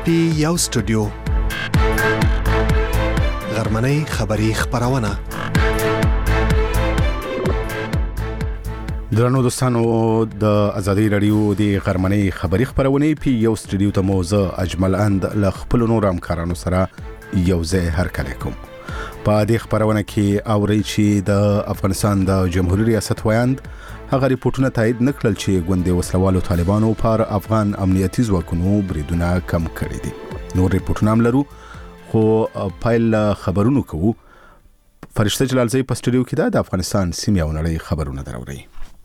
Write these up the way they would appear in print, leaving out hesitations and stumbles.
یو سټوډیو غرمنۍ خبری خبرونه. درنو دوستانو د ازادي رادیو د غرمنۍ خبری خبرونه پی یو سټوډیو ته موزه اجمل اند ل خپل نور همکارانو سره یو ځای هرکلی کوم. په دې خبرونه کې اوري چې د افغانستان د جمهوریت ریاست ویاند هغه ریپورتونه تایید نکړل چې ګوندې وسلوالو طالبانو پر افغان امنیتي ځواکونو بریدونه کم کړي دي. نور ریپورتونه هم لرو خو پایل خبرونو کوو. فرشته جلالزی په سټوډیو کې د افغانستان سیمه او نړۍ خبرونه دراوړي.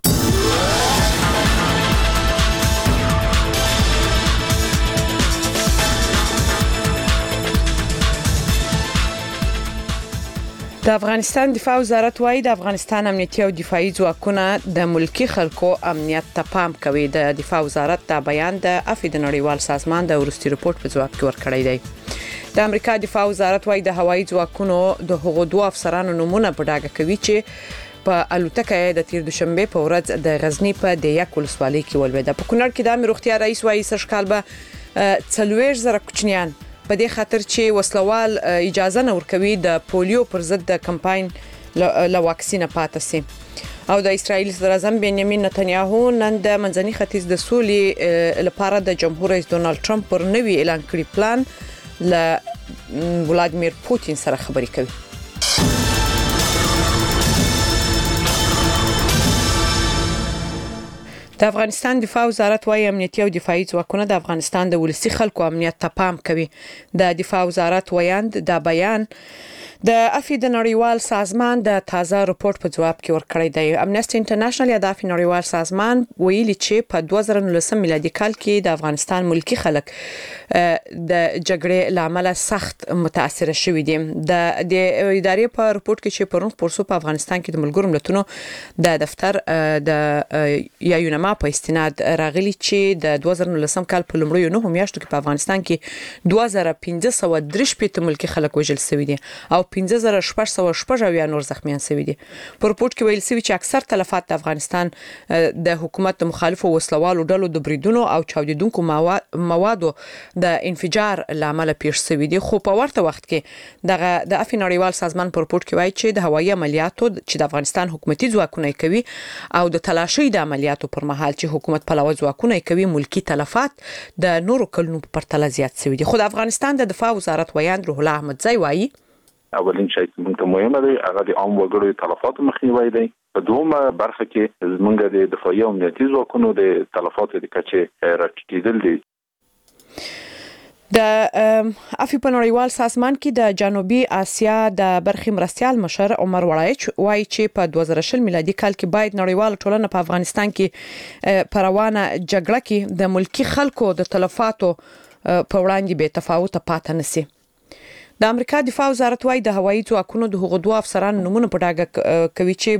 د افغانستان دفاع وزارت وايي د افغانستان امنیتي او دفاعي ځواکونه د ملکی خلکو امنیت ته پام کوي. د دفاع وزارت دا بیان د افی د نړیوال سازمان د ورستي رپورت په ځواب کې ورکړی دی. د امریکا دفاع وزارت وايي د هوایي ځواکونو د هغو دوه افسرانو نمونه په ډاګه کوي چې په الوتکه د تیر دوشنبه په ورځ د غزنی په دیک ولسوالۍ کې ولوېده. په کونړ کې د امیر روغتیا رئیس وايي سرشکال به 40,000 کوچنیان په دې خاطر چې وسلوال اجازه نه ورکوي د پولیو پر ضد د کمپاین له واکسینه پاتې سي. او د اسرایل صدر اعظم بنیامین نتنیاهو نن د منځني ختیځ د سولې لپاره د جمهور رئیس ډونالد ټرمپ پر نوي اعلان کړي پلان له ولادیمیر پوتین سره خبرې کوي. د افغانستان دفاع وزارت وايي امنیتي او دفاعي ځواکونه د افغانستان د ولسی خلکو امنیت ته پام کوي. د دفاع وزارت ویاند دا بیان د افی د نړیوال سازمان د تازه رپورت په جواب کې ورکړی دی. امنیسټي انټرنیشنل یا د افی نړیوال سازمان ویلي چې په 2019 میلادي کال کې د افغانستان ملکی خلک د جګړې لامل سخت متاثر شوي دي. د ادارې په رپورت کې چې پرون پورسو په افغانستان کې د ملګرو ملتونو د دفتر د یونما په استناد راغلي چې د 2019 کال په لومړیو 9 میاشتو کې په افغانستان کې 2533 ملکی خلک وژل شوي دي او 5600 نور زخمیان شوي دي. په رپورت کې ویل شوی چې اکثر تلفات د افغانستان د حکومت مخالفو وسلوالو ډلو د بریدونو او چاودیدونکو موادو د انفجار لامل پیښ شوی دي. خو په ورته وخت کې د افی نړیوال سازمان په رپورت کې وایي چې د هوایي عملیاتو چې د افغانستان حکومتي ځواکونه کوي او د تلاشي د عملیاتو پر مهال چې حکومت پلوه ځواکونه کوي ملکی تلفات د نورو کلونو په پرتله زیات شوي دي. خو د افغانستان د دفاع وزارت ویاند روح الله احمدزی وایي اولین شی چې موږ ته مهمه دی هغه د عام وګړو تلفات مخنیوي دی. په دومره برخه کې زموږ د دفاعي او امنیتي ځواکونو د تلفات د کچې راټیټېدل دي. د افی په نړیوال سازمان کې د جنوبي اسیا د برخې مرستيال مشر عمر وړایچ وایي چې په 2020 میلادي کال کې باید نړیوال ټولنه په افغانستان کې پروانه جګړه کې د ملکی خلکو د تلفاتو په وړاندې به تفاوت پاتې نشي. د امریکا دفاع وزارت وايي د هوایي ځواکونو د هغو دوه افسرانو نمونه په ډاګه کوي چې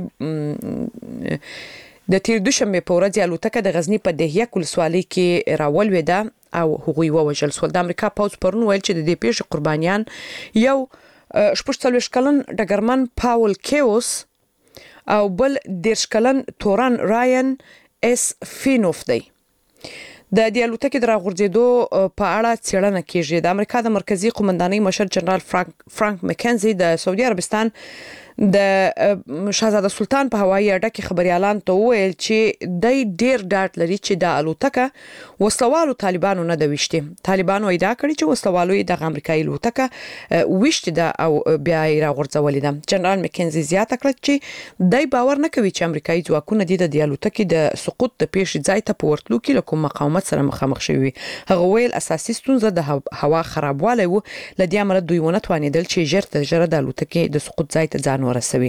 د تیر دوشنبه په ورځ الوتکه د غزنی په دیک ولسوالۍ کې راولوېده او هغوی ووژل شول. د امریکا پوځ پرون ویل چې د دې پیښې قربانیان یو 44 کلن ډګرمن پاول کیوس او بل 10 کلن توران راین اس فینوف دی. د دې الوتکې د راغورځېدو په اړه څېړنه کیږي. د امریکا د مرکزی قومندانۍ مشر جنرال فرانک مکنزي د سعودي عربستان د شاهزاده سلطان په هوایي اډه کې خبريالان ته وویل چې د ډیر ډاټ لري چې د الوتکه وسلوالو طالبانو نه د وشتي. طالبانو ادعا کړې چې وسلوالو د امریکایي الوتکه وشتي ده او بیا یې راغورځولې ده. جنرال مکنزي زیاته کړه چې دای باور نه کوي چې امریکایي ځواکونه د الوتکې د سقوط د پیښې ځای ته په ورتلو کې له کوم مقاومت سره مخامخ شوي. هغه ویل اساسي ستونزه د هوا خرابوالی و. لدې امر دوی ونه توانیدل چې ژر د الوتکې د سقوط ځای ته ځان ورسوي.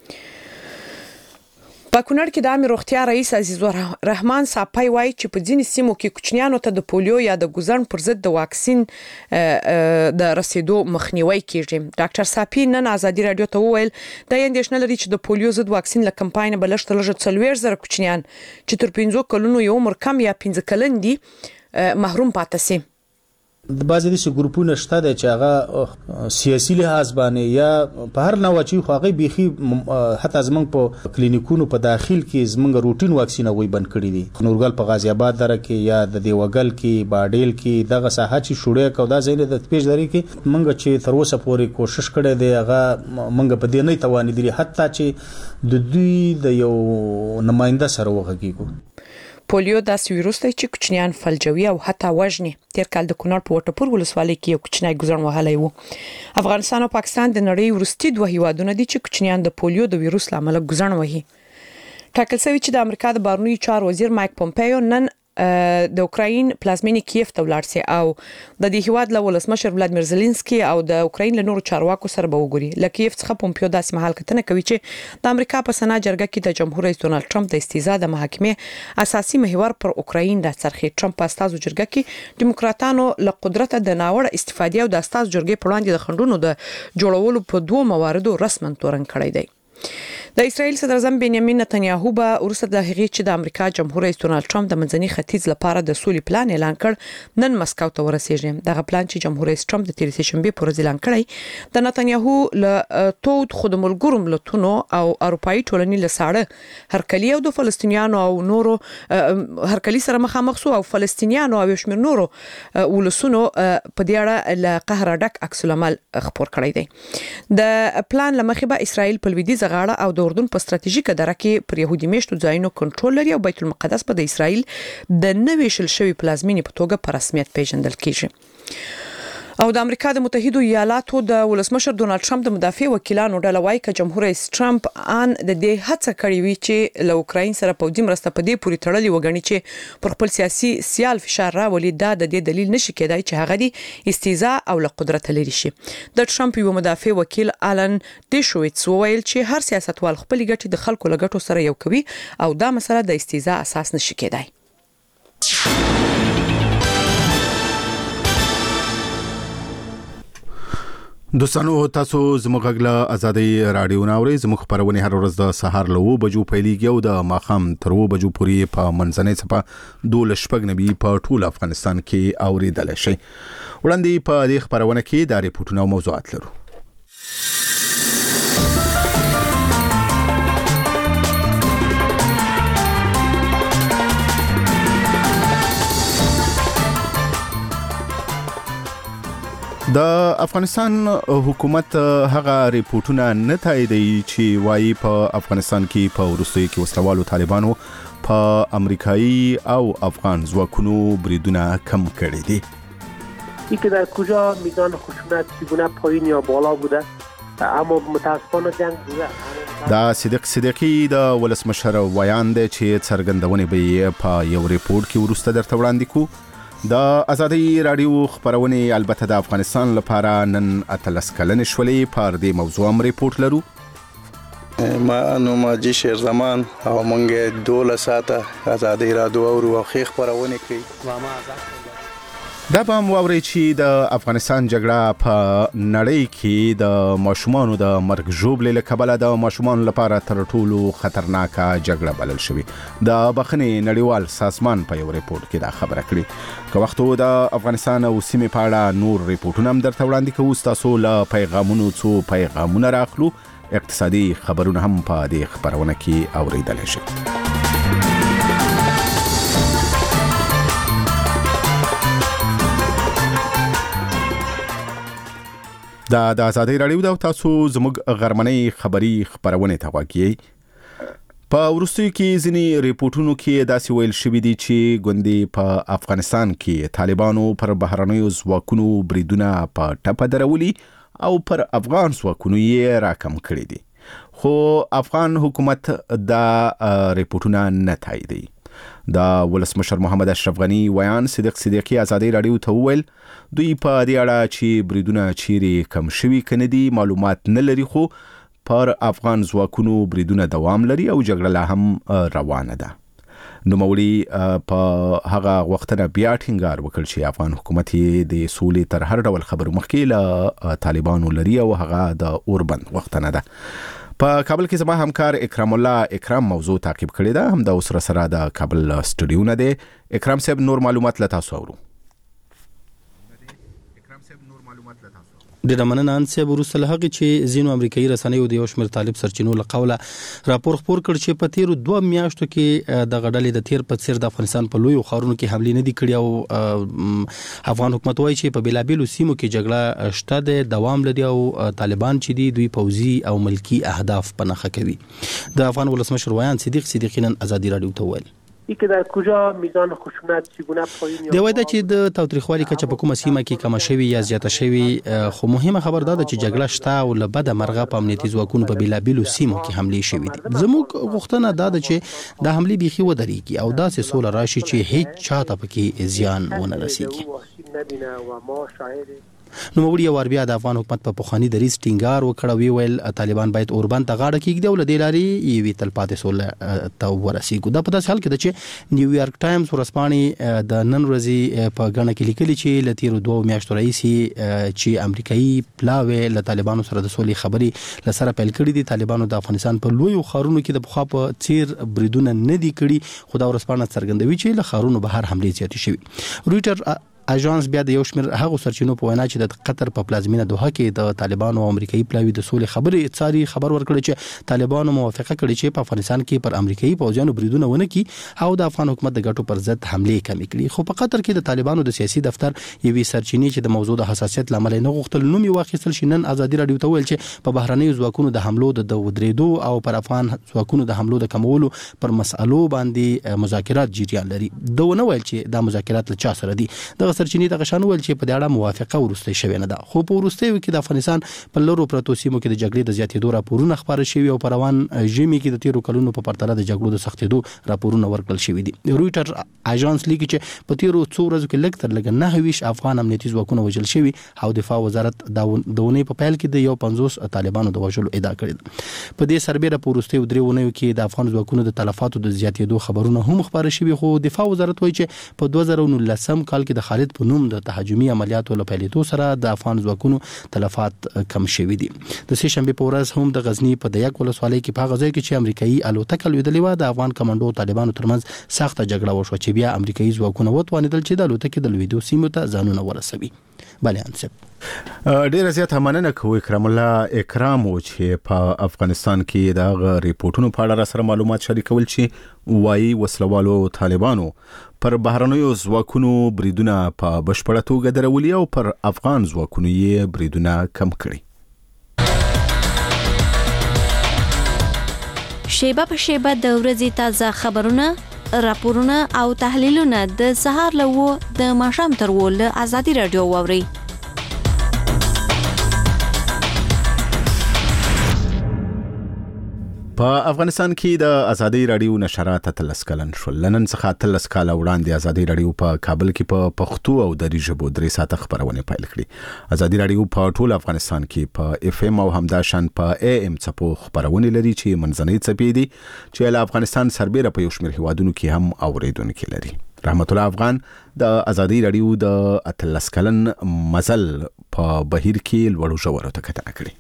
په کونړ کې د امیر روغتیا رئیس عزیز الرحمن صاحب وايي چې په ځینې سیمو کې کوچنیانو ته د پولیو یا د ګوزن پر ضد د واکسین د رسیدو مخنیوي کیږي. ډاکټر صاحب نن ازادي رادیو ته وویل د اندېښنه لري چې د پولیو ضد واکسین له کمپاین بلشت لږ 40,000 کوچنیان چې تر 15 کلونو یو عمر کم یا 15 کلن دي محروم پاتې سي. د بعضې داسې ګروپونه شته دی چې هغه سیاسي لحاظ باندې یا په هر نوع چې خو هغوی بیخي حتی زموږ په کلینیکونو په داخل کې زموږ روټین واکسین هغوی بند کړي دي. نورګل په غازي آباد دره کې یا د دیوګل کې باډیل کې دغه ساحه چې شوړی کو دا ځایونه د پیشداري کې موږ چې تر اوسه پورې کوشش کړی دی هغه موږ په دې نه توانېدلي حتی چې د دوی د یو نماینده سره وغږیږو. پولیو داسې ویروس دی چې کوچنیان فلجوي او حتی وژني. تیر کال د کونړ په وټپور ولسوالۍ کې یو کوچنی ګزړن وهلی وو. افغانستان او پاکستان د نړۍ وروستي دوه هیوادونه دي چې کوچنیان د پولیو د ویروس لامل ګزړن وهي. ټاکل شوی چې د امریکا د بهرنیو چارو وزیر مایک پومپیو نن د اوکراین پلازمینې کیف ته ولاړ سي او د دې هیواد له ولسمشر ولادمیر زيلنسکي او د اوکراین له نورو چارواکو سره به وګوري. لکه کیف څخه پومپیو داسې مهال کتنه کوي چې د امریکا په سنا جرګه کې د جمهور رئیس ډونالد ټرمپ د استیزا د محاکمې اساسي محور پر اوکراین د څرخي. ټرمپ په استازو جرګه کې دیموکراتانو له قدرت د ناوړه استفادې او د استازو جرګې په وړاندې د خندونو د جوړولو په دوه مواردو رسماً تورن کړی دی. د اسرایل صدر اعظم بنیامین نتنیاهو به ورسره د هغې چې د امریکا جمهور رئیس ډونالد ټرمپ د منځني ختیځ لپاره د سولې پلان اعلان کړ نن مسکو ته ورسېږي. دغه پلان چې جمهور رئیس ټرمپ د تیر شنبه پر ورځ اعلان کړی د نتنیاهو له تود خود ملګرو ملتونو او اروپאי ټولنې له ساړه هرکلي او د فلسطینیانو او نورو هرکلي سره مخامخ سو او فلسطینیانو او شمیر نورو ولسونو په دې اړه له قهر ډک عکس العمل خبر کړی دی. د پلان لمخې به اسرایل په لویدیځ غاړه او د اردن په ستراتیژیکه دره کې پر يهودي میشتو ځایونو کنټرول لري او بیت المقدس په د اسرایل د نوې شل شوی پلازمینې په توګه په رسمیت پیژندل کیږي. او د امریکا د متحده ایالاتو د ولسمشر ډونالد ټرمپ د مدافع وکیلانو ډله وايي چې جمهور رئیس ټرمپ ان د دې هڅه کړې وی چې له اوکراین سره پوځي مرسته په دې پوري تړلې وګڼي چې پر خپل سیاسي سیال فشار راولي. دا د دې دلیل نشي کېدای چې هغه د استیزا او له قدرت لري شي. د ټرمپ یو مدافع وکیل آلن دیشویتس وویل چې هر سیاستوال خپل ګټې د خلکو له ګټو سره یو کوي او دا مسله د استیزا اساس نشي کېدای. دوستانو تاسو زموږ غږ له ازادي رادیو ناوړي. زموږ خبرونه هر ورځ د سهار له 9 بجو پیلېږي او د ماخام تر 9 بجو پورې په منځنۍ صفه 12 نبي په ټول افغانستان کې اوریدل شي. وړاندې په دې خبرونه کې د ریپورتونو موضوعات لرو. د افغانستان حکومت هغه ریپورتونه نه تاییدوي چې وايي په افغانستان کې په وروستیو کې وسلوالو طالبانو په امریکایي او افغان ځواکونو بریدونه کم کړي دي. اینکه در کجا میزان خشونت چگونه پایین یا بالا بوده اما متاسفانه جنگ بوده. دا صدیقی د ولسمشر ویان دی چې څرګندونه به په یو ریپورت کې ورسته درته وړاندې کو. د ازادي رادیو خبرونه البته د افغانستان لپاره نن اتلس کلنې شولې پر دې موضوع هم ریپورت لرو. ما نوماجي شیر زمان او مونږه 12 ساعته ازادي رادیو او خې خبرونه کوي. دا به هم واوري چې د افغانستان جګړه په نړۍ کې د ماشومانو د مرګ ژوبلې له کبله د ماشومانو لپاره تر ټولو خطرناکه جګړه بلل شوې. د بخښنې نړیوال سازمان په یو ریپورت کې دا خبره کړې. که وختو د افغانستان او سیمې په اړه نور ریپورتونه هم درته وړاندې کوو. تاسو له پیغامونو څو پیغامونه راخلو. اقتصادي خبرونه هم په دې خبرونه کې اوریدل شي. د ازادي رادیو د تاسو زموږ غرمنۍ خبري خبرونه ته واقعي په ورستیو کې ځینی ریپورتونو کې داسې ویل شوی دی چې ګوندې په افغانستان کې طالبانو پر بهرنیو ځواکونو بریدونه په ټپه درولي او پر افغان ځواکونو یې راکم کړی دي. خو افغان حکومت دا ریپورتونه نه تاییدوي. د ولسمشر محمد اشرف غنی ویان صدیقی ازادي رادیو ته ویل دوی په دې اړه چې بریدونه چیرې کم شوي کنه دي معلومات نه لري. خو پر افغان ځواکونو بریدونه دوام لري او جګړه لا هم روانه ده. نوموړي په هغه وختونه بیا ټینګار وکړ چې افغان حکومت د سولې تر هر ډول خبرو مخکې له طالبانو لري او هغه د اوربند وختونه ده. په کابل کې زما همکار اکرام الله اکرام موضوع تعقیب کړی ده. هم د اوسره سره د کابل سټوډیو نه دی. اکرام صاحب نور معلومات له تاسو اورو. ډېره مننه انسه وروسته له هغې چې ځینو امریکایي رسنیو د یو شمېر طالب سرچینو له قوله راپور خپور کړ چې په تیرو 2 میاشتو کې د غډلې د تیر په څیر د افغانستان په لویو ښارونو کې حملې نه دي کړې او افغان حکومت وایي چې په بیلابیلو سیمو کې جګړه شته د دوام لري او طالبان چې دي دوی پوځي او ملکی اهداف په نښه کوي. د افغان ولسمشر ویان صدیق نن ازادي رادیو ته ویل که در کجا میزان خشونت چگونه پایین دی وایي چې د تاوتریخوالي کچه په کومه سیمه کې کم شوی یا زیاته شوی خو مهمه خبر ده چې جګړه شته او له بده مرغه په امنیتي ځواکونو په بیلابیلو سیمو کې حملې شوې دي. زموږ غوښتنه ده چې د حملې بيخي ودرېږي او داسې سوله راشي چې هیڅ چاته پکې زیان ونه رسیږي. نو وړي ور بیا د افغان حکومت په پخوانی دریز ټینګار وکړ او ویل طالبان باید اوربند ته غاړه کېږدي او د لاري یوي تلپاتې سول ته ورسیږي. دا په داسې حال کې ده چې نیویارک ټایمز ورسپاني د نن ورځې په غاڼه کې لیکلي چې ل تیرو 2 میاشتو رئیسي چې امریکایي پلاوي له طالبانو سره د سولې خبري لسره پیل کړې دي. طالبانو د افغانستان په لویو ښارونو کې د بخوا په چیر بریدونه نه دي کړي خو دا ورسپانه څرګندوي چې له ښارونو بهر حملې زیاتې شوي. رويټر اژانس بیا د یو شمېر هغو سرچینو په وینا چې د قطر په پلازمینه دوحه کې د طالبانو او امریکایي پلاوي د سولې خبرې اتساري خبر ورکړی چې طالبانو موافقه کړې چې په افغانستان کې پر امریکایي پوځیانو بریدونه ونه کړي او د افغان حکومت د ګټو پر ضد حملې کمې کړي. خو په قطر کې د طالبانو د سیاسي دفتر یوې سرچینې چې د موضوع د حساسیت لامل نه غوښتل نوم یې واخیستل شي نن ازادي رادیو ته ویل چې په بهرنیو ځواکونو د حملو د ودرېدو او پر افغان ځواکونو د حملو د کمولو پر مسالو باندې مذاکرات جریان لري. دوه ویل چې دا مذاکرات له چا سره دي. د سرچینې د غشانو چې په دې اړه موافقه ورسته شوې نه ده خو په ورستیو کې د افغانستان په لورو پروتو سیمو کې د جګړې د زیاتېدو راپورونه خبره شوي او په روان ژمي کې د تیرو کلونو په پرتله د جګړو د سختېدو راپورونه ورکړل شوي دي. رويټر اژانس لیکي چې په تیرو 2 ورځو کې لږ تر لږه 9 افغان امنیتي ځواکونه وژل شوي او دفاع وزارت د ونې په پیل کې د یو 50 طالبانو د وژلو ادعا کړې ده. په دې سربېره په ورستیو 3 ونیو کې د افغان ځواکونو د تلفاتو د زیاتېدو خبرونه هم خبره شوي خو دفاع وزارت وایي چې په 2019 کال کې د خالد په نوم د تهاجمي عملیاتو له پیلېدو سره د افغان ځواکونو تلفات کم شوي دي. د سه شنبه په ورځ هم د غزنی په دیک ولسوالۍ کې په غزا کې چې امریکایي الوتکه لویدلې و د افغان کمانډو طالبانو ترمنځ سخته جګړه وشوه چې بیا امریکایي ځواکونه وتوانیدل چې د الوتکې د لویدو سیمو ته ځانونه ورسوي. بله انسب ډیر زیات مننه کوي کرم الله اکرام چې په افغانستان کې د ریپورتونو په اړه سره معلومات شریکول چې وایي وسلوالو طالبانو پر بهرنیو ځواکونو بریدونه په بشپړه توګه درولي او پر افغان ځواکونو یې بریدونه کم کړي. شیبه په شیبه د ورځې تازه خبرونه راپورونه او تحلیلونه د سهار له و د ماښام تر و له ازادي رادیو واوري. په افغانستان کې د ازادي رادیو نشرات 13 کلن شول. نن څخه 13 کال وړاندې ازادي رادیو په کابل کې په پښتو او دری ژبو 3 ساعته خبرونه پیل کړې. ازادي رادیو په ټول افغانستان کې په اف ام او همداشان په ای ام څپو خبرونه لري چې منځنۍ څپې دي چې له افغانستان سربېره په یو شمېر هیوادونو کې هم اوریدونکو لري. رحمت الله افغان د ازادي رادیو د 13 کلن مزل په بهیر کې لوړو ژورو ته کتنه کړې.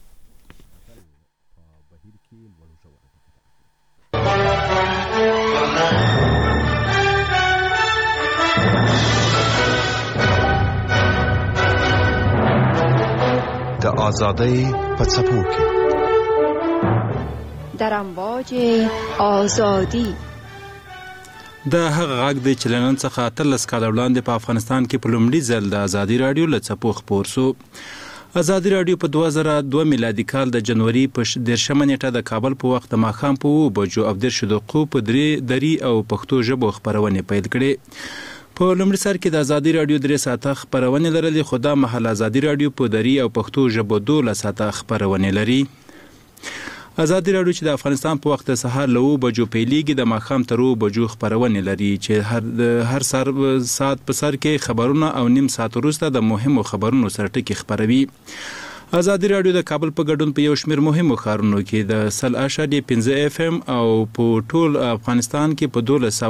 د آزادۍ په څپو کې در امواج آزادی د هغه غږ د چلنن څخه 13 کال وړاندې په افغانستان کې په لومړي ځل د ازادي رادیو له څپو خپور شو. ازادي رادیو په 2002 میلادي کال د جنوري په 10 نیټه د کابل په وخت د ماښام په 2 بجو او 10 دقیقو په دري او پښتو ژبو خبرونه پیل کړې. په لومړي سر کې د ازادي رادیو 3 ساعته خبرونه لرلې خو دا مهال ازادي رادیو په دري او پښتو ژبو 12 ساعته خبرونه لري. ازادي رادیو چې د افغانستان په وخت د سهار له 2 بجو پیلېږي د ماښام تر 2 بجو خبرونه لري چې هر ساعت په سر کې خبرونه او نیم ساعت وروسته د مهمو خبرونو سره ټکی خبروي. ازادي رادیو د کابل په ګډون په یو شمېر مهمو ښارونو کې د 100.5 FM او په ټول افغانستان کې په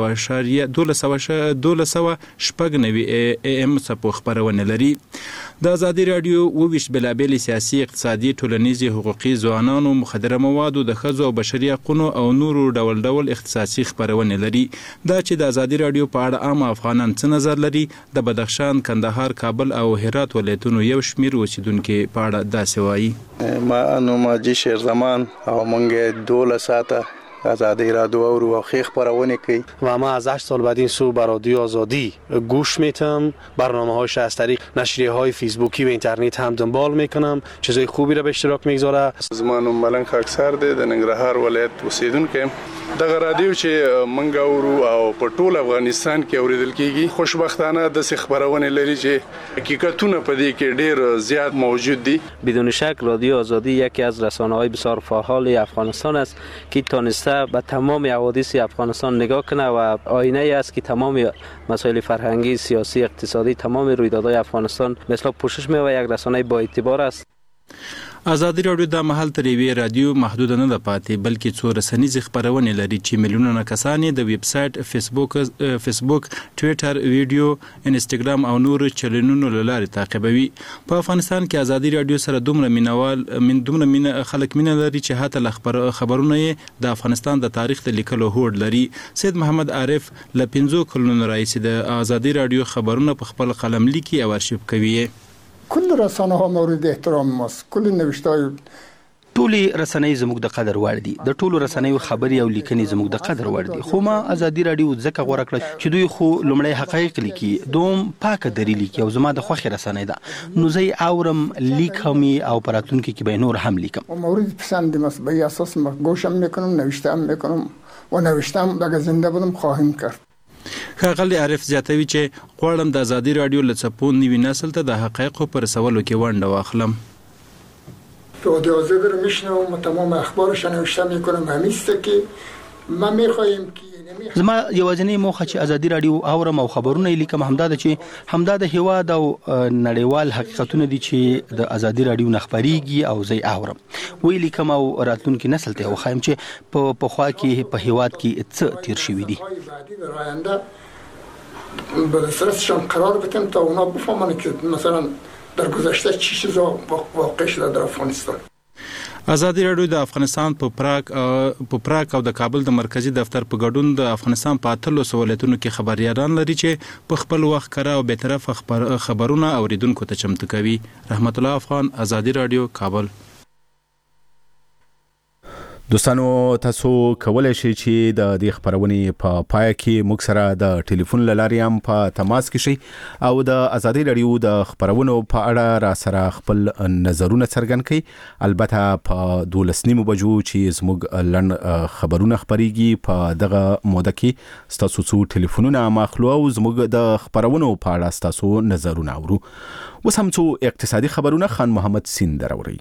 1290 AM څپو خبرونه لري. د ازادي رادیو 22 بلابل سیاسي، اقتصادي، ټولنیزي، حقوقي، ځوانانو، مخدره موادو، د ښځو او بشري حقوقو او نورو ډول اختصاصي خبرونه لري. دا چې د ازادي رادیو په اړه عام افغانان څه نظر لري، د بدخشان، کندهار، کابل او هرات ولایتونو یو شمېر اوسیدونکو په اړه داسې وایي. ما انوماجي شیر زمان او مونږ 12 ساعته آزادی رادیو و خیخ پرونی کی و ما از 8 سال بعد این سو بر رادیو آزادی گوش میتم، برنامه‌هاش از طریق نشریه‌های فیسبوکی و اینترنت هم دنبال میکنم، چیزای خوبی را به اشتراک میگذاره. زمانو ملنګ خاکسار دی د ننګرهار ولایت اوسیدونکو. دغه رادیو چې منګ اورو او په ټول افغانستان کې اوریدل کیږي، خوشبختانه د خبرونه لري چې حقیقتونه په دې کې ډیر زیات موجود دي. بدون شک رادیو آزادی یکی از رسانه‌های بسیار فعال افغانستان است که تونسته به تمام حوادث افغانستان نگاه کنه و آینه ای است که تمام مسائل فرهنگی، سیاسی، اقتصادی، تمام رویدادهای افغانستان مثلا پوشش می‌یابد. یک رسانه با اعتبار است. ازادي رادیو د محل تر یوې رادیو محدود نه ده پاتې، بلکې څو رسنیزې خبرونه لري چې میلیونونه کسان د ویب سټ، فیسبوک، ټویټر، ویډیو، انستګرام او نور چینلونو له لارې تعقیبوي. په افغانستان کې ازادي رادیو سره دومره خلک مینه لري چې حتی خبرونه د افغانستان د تاریخ د لیکلو هوډ لري. سید محمد عارف ل 15 کلونو راهیسې د ازادي رادیو خبرونه په خپل قلم لیکي او ارشیف کوي. کل رسانه ها مورد احترام ماست. کل نوشته‌های ټولي رسنۍ زموږ د قدر وړ دي. د ټولو رسنیو خبري او لیکنې زموږ د قدر وړ دي. خو ما ازادي رادیو ځکه غوړه کړ چې دوی خو لومړی حقایق لیکي، دوم پاکه دری لیکي او زما د خوښي رسنۍ ده. نو زه اورم، لیکم او پراتونکو کې به نور هم لیکم. مورد پسند ماست. به اساس ما گوشم میکنم، نوشتم میکنم و نوشتم اگه زنده بودم خواهیم کرد. ښاغلی عارف زیاتوي چې غواړم د ازادي رادیو له څپو نوي نسل ته د حقایقو پر رسولو کې ونډه واخلم. رادیو آزادی رو میشنوم و تمام اخبارش نوشته میکنم. همیسته که ما میخواهیم که زما یوازینی موخه چې ازادي رادیو اورم او خبرونه لیکم همدا ده چې همدا د هیواد او نړیوال حقیقتونه دي چې د ازادي رادیو نخبريږي او زه اورم. وی لیکم او راتلونکي نسل ته وخایم چې په خوا کې په هیواد کې څه تیر شوی دي. به سرشان قرار بدم تا اونا بفهمن که مثلا در گذشته چی چیزا واقع شده در افغانستان. ازادي رادیو د افغانستان په پراک او د کابل د مرکزی دفتر په ګډون د افغانستان په 13 ولایتونو کې خبريالان لري چې په خپل وخت کړه او به طرف خبرونه اوریدونکو ته چمتو کوي. رحمت الله افغان، ازادي رادیو، کابل. دوستانو تاسو کولای شئ چې د دې خبرونې په پای کې موږ سره د ټلیفون لارې هم په تماس کې شئ او د ازادي رادیو د خبرونو په اړه را سره خپل نظرونه څرګند کړئ. البته په 12:30 بجو چې زموږ لړن خبرونه خبريږي په دغه موده کې تاسو څو ټلیفونونه ماخلو او زموږ د خبرونو په اړه تاسو نظرونه اورو. اوس هم څو اقتصادي خبرونه خان محمد سین دراوري.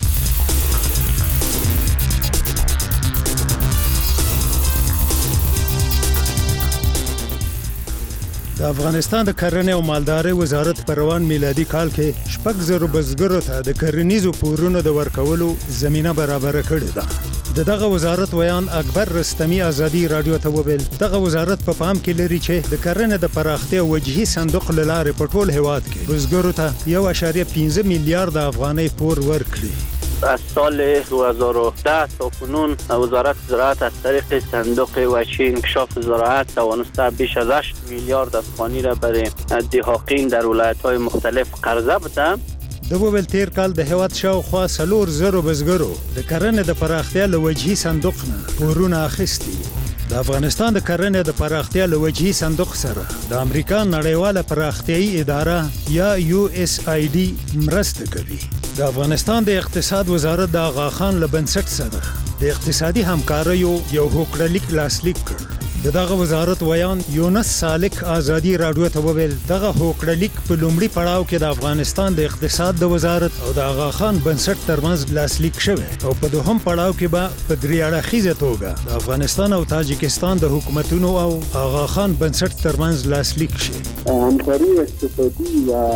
د افغانستان د کرنې او مالدارۍ وزارت په روان میلادي کال کې 6,000 بزګرو ته د کرنیزو پورونو د ورکولو زمينه برابر کړې ده. دغه وزارت ویان اکبر رستمی ازادي رادیو ته وویل دغه وزارت په پام کې لري چې د کرنې د پراختیا وجهي صندوق لاره په ټول هیواد کې بزګرو ته 1.5 میلیارډ افغانۍ پور ورکړي. از سال 2010 تا کنون وزارت زراعت از طریق صندوق وحشی انکشاف زراعت توانسته بیش از 8 میلیارد افغانی را برای دهاقین در ولایت‌های مختلف قرضه بده. د وویل تیر کال د هیواد شاوخوا 300 بزګرو د کرنې د پراختیا له وجهي صندوق نه پورونه اخیستي. د افغانستان د کرنې د پراختیا له وجهي صندوق سره د امریکا نړیواله پراختیایي اداره یا USAID مرسته کوي. د افغانستان د اقتصاد وزارت د آغا خان له بنسټ سره د اقتصادي همکاریو یو هوکړلیک لاسلیک کړ. دغه وزارت ویان یونس سالک ازادي رادیو ته وویل دغه هوکړلیک په لومړي پړاو کې د افغانستان د اقتصاد د وزارت او د آغا خان بنسټ ترمنځ لاسلیک شوی او په دوهم پړاو کې به په درې اړخیزه توګه د افغانستان او تاجکستان د حکومتونو او آغا خان بنسټ ترمنځ لاسلیک شي. همکاری اقتصادی و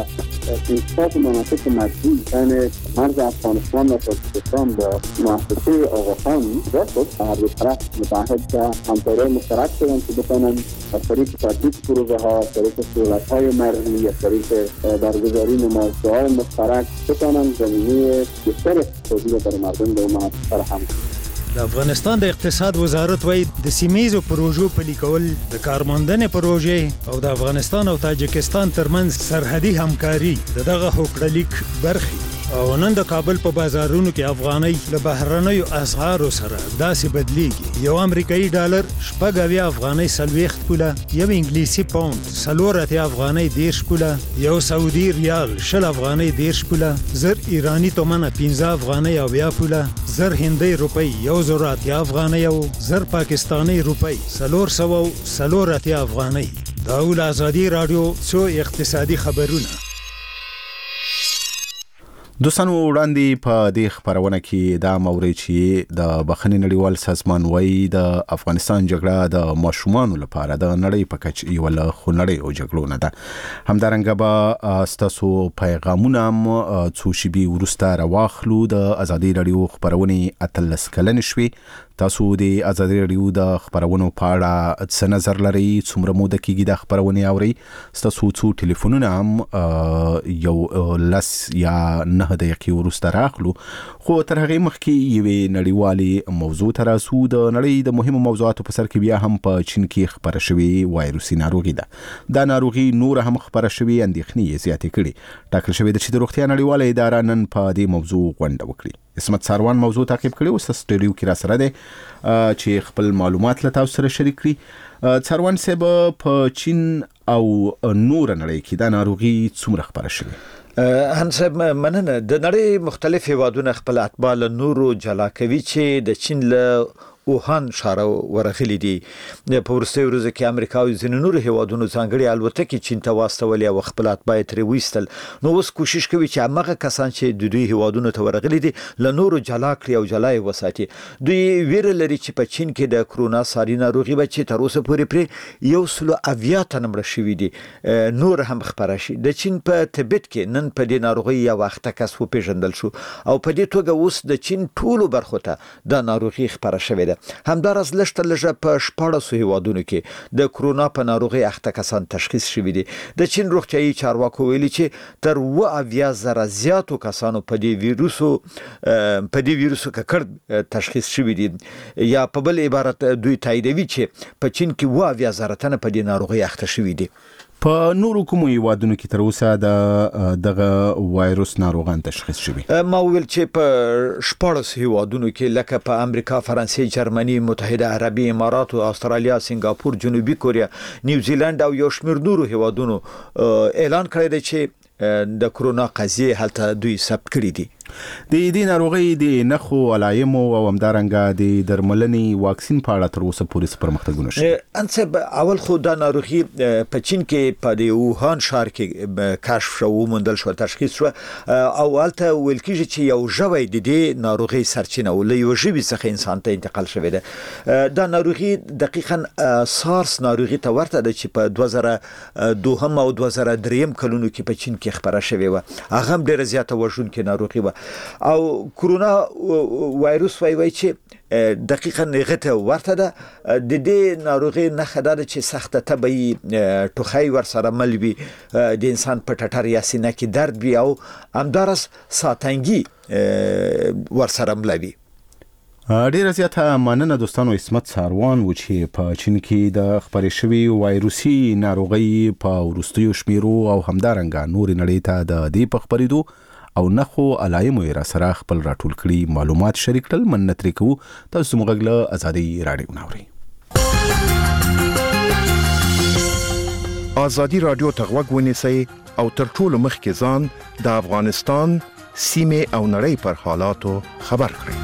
تحقیقات مناطق مجهول بین مرز افغانستان و تاجیکستان با مؤسسه آقاخان ایجاد شد. هر دو طرف متعهد که همکاری مشترک شدن که بتوانند از طریق تطبیق پروژه ها، از طریق سهولت‌های مرزی، از طریق برگزاری نمایشگاه‌های مشترک بتوانند زمینه بیشتر اقتصادی را برای مردم به ما فراهم کنند. د افغانستان د اقتصاد وزارت وايي د سیمایزو پروژو پلي کول د کارموندنې پروژې او د افغانستان او تاجکستان ترمنځ سرحدي همکاري دغه هوکړلیک برخې او نن د کابل په بازارونو کې افغانۍ له بهرنیو اسعارو سره داسې بدلیږي. یو امریکایي ډالر شپږ اویا افغانۍ 40 کوله، یو انګلیسي پاوند 4 افغانۍ 10 کوله، یو سعودي ریال 20 افغانۍ 10 کوله، زر ایرانی تومنه 15 افغانۍ او 20 کوله، زر هندۍ روپۍ 1080 افغانۍ او زر پاکستانی روپۍ 480 افغانۍ. دا ول ازادي رادیو څو اقتصادي خبرونه. دوستانو وړاندې په دې خبرونه کې دا موري چې د بخښنې نړیوال سازمان وايي د افغانستان جګړه د ماشومانو لپاره د نړۍ په کچ یو له خنړې او جګړو نه ده. همدارنګه به ستاسو پیغامونه څو شیبې وروسته راواخلو. د ازادي رادیو خبرونه اتلس کلن شوي. تاسو د ازادي رادیو د خبرونو په اړه څه نظر لرئ؟ څومره موده کېږي د خبرونه اورئ؟ ستاسو څو ټلیفونونه هم یو لس یا 9 دقیقې وروسته راخلو. خو تر هغې مخکې یوې نړیوالې موضوع ته راسو. د نړۍ د مهمو موضوعاتو په سر کې بیا هم په چین کې خبره شوې وایروسي ناروغي ده. دا ناروغي نور هم خبره شوې اندېښنې زیاتې کړي. ټاکل شوې ده چې د روغتیا نړیواله اداره نن په دې موضوع غونډه وکړي. اسمت ساروان موضوع تعقیب کړي او سټډیو کې را سره ده چې خپل معلومات له تاسو سره شریک کړي. ساروان صاحب، په چین او نور نړۍ کې دا ناروغي څومره خبره شوې؟ هنصب مننه. د نړۍ مختلف هیوادونه خپل اتباع له نورو جلا کوي چې د چین له اوهان ښار ورغلي دي. په وروستیو ورځو کې امریکا او ځینو نورو هیوادونو ځانګړي الوتکې چین ته واستولې او خپل اتباع یې ترې ویستل. نو اوس کوشش کوي چې هغه کسان چې د دوی هیوادونو ته ورغلي دي له نورو جلا کړي او جلا یې وساتي. دوی ویره لري چې په چین کې د کرونا ساري ناروغي به چې تر اوسه پورې پرې 170 تنه مړه شوي دي نور هم خبره شي. د چین په تبت کې نن په دې ناروغي یو وخت کس وپېژندل شو او په دې توګه اوس د چین ټولو برخو ته د ناروغي خبره شوې ده. همدارس لږ لږه په 14 هیوادونو کې د کرونا په ناروغي اخته کسان تشخیص شوي دي. د چین روغتیايي چارواکو ویلي چې تر 20,000 زیاتو کسانو په دې ویروسو ککړ تشخیص شوي دي. یا په بل عبارت دوی تاییدوي چې په چین کې 20,000 تنه په دې ناروغي اخته شوي دي. په نورو کومو هیوادونو کې تر اوسه دغه وایروس ناروغان تشخیص شوي؟ ما ویل چې په 14 هیوادونو کې لکه په امریکا، فرانسې، جرمني، متحده عربي امارات، استرالیا، سنگاپور، جنوبي کوریا، نیوزیلند او یو شمېر نورو هیوادونو اعلان کړی دی چې د کرونا قضیه هلته دوی ثبت کړی دي. د دې ناروغي د نخو علایمو او همدارنګه د درملنې واکسین په اړه تر اوسه پورې پرمختګونه شوي. انصب اول خو دا ناروغي په چین کې په د اوهان ښار کې کشف شو، وموندل شو، تشخیص شو او هلته ویل کېږي چې یو ژوی د دې ناروغي سرچینه و له یو ژوي څخه انسان ته انتقال شوی ده. دا ناروغي دقیقاً سارس ناروغي ته ورته ده چې په 2002 او 2003 کلونو کې په چین کې خبره شوې و. هغه هم ډېره زیاته وژونکې ناروغي و او کرونا وایروس وایي چې دقیقاً هغه ورته ده. د دې ناروغي نښه ده چې سخته تبعي ټوخی ورسره مل وي، د انسان په ټټر یا سینه کې درد وي او همدارس ساتنګي ورسره مل وي. ډیره زیاته مننه دوستانو. اسمت ساروان و چې په چین کې د خبرې شوي وایروسي ناروغي په وروستیو شمیرو او همدارنګه نور نړۍ ته د دې په خبرېدو او نخو علایمو را سره خپل راټول کړي معلومات شریک کړل. مننه ترې کوو. تاسو موږ له ازادي رادیو ناوري. ازادي رادیو ته غوږ ونیسئ او تر ټولو مخکې ځان د افغانستان سیمه او نړۍ پر حالاتو خبر کړئ.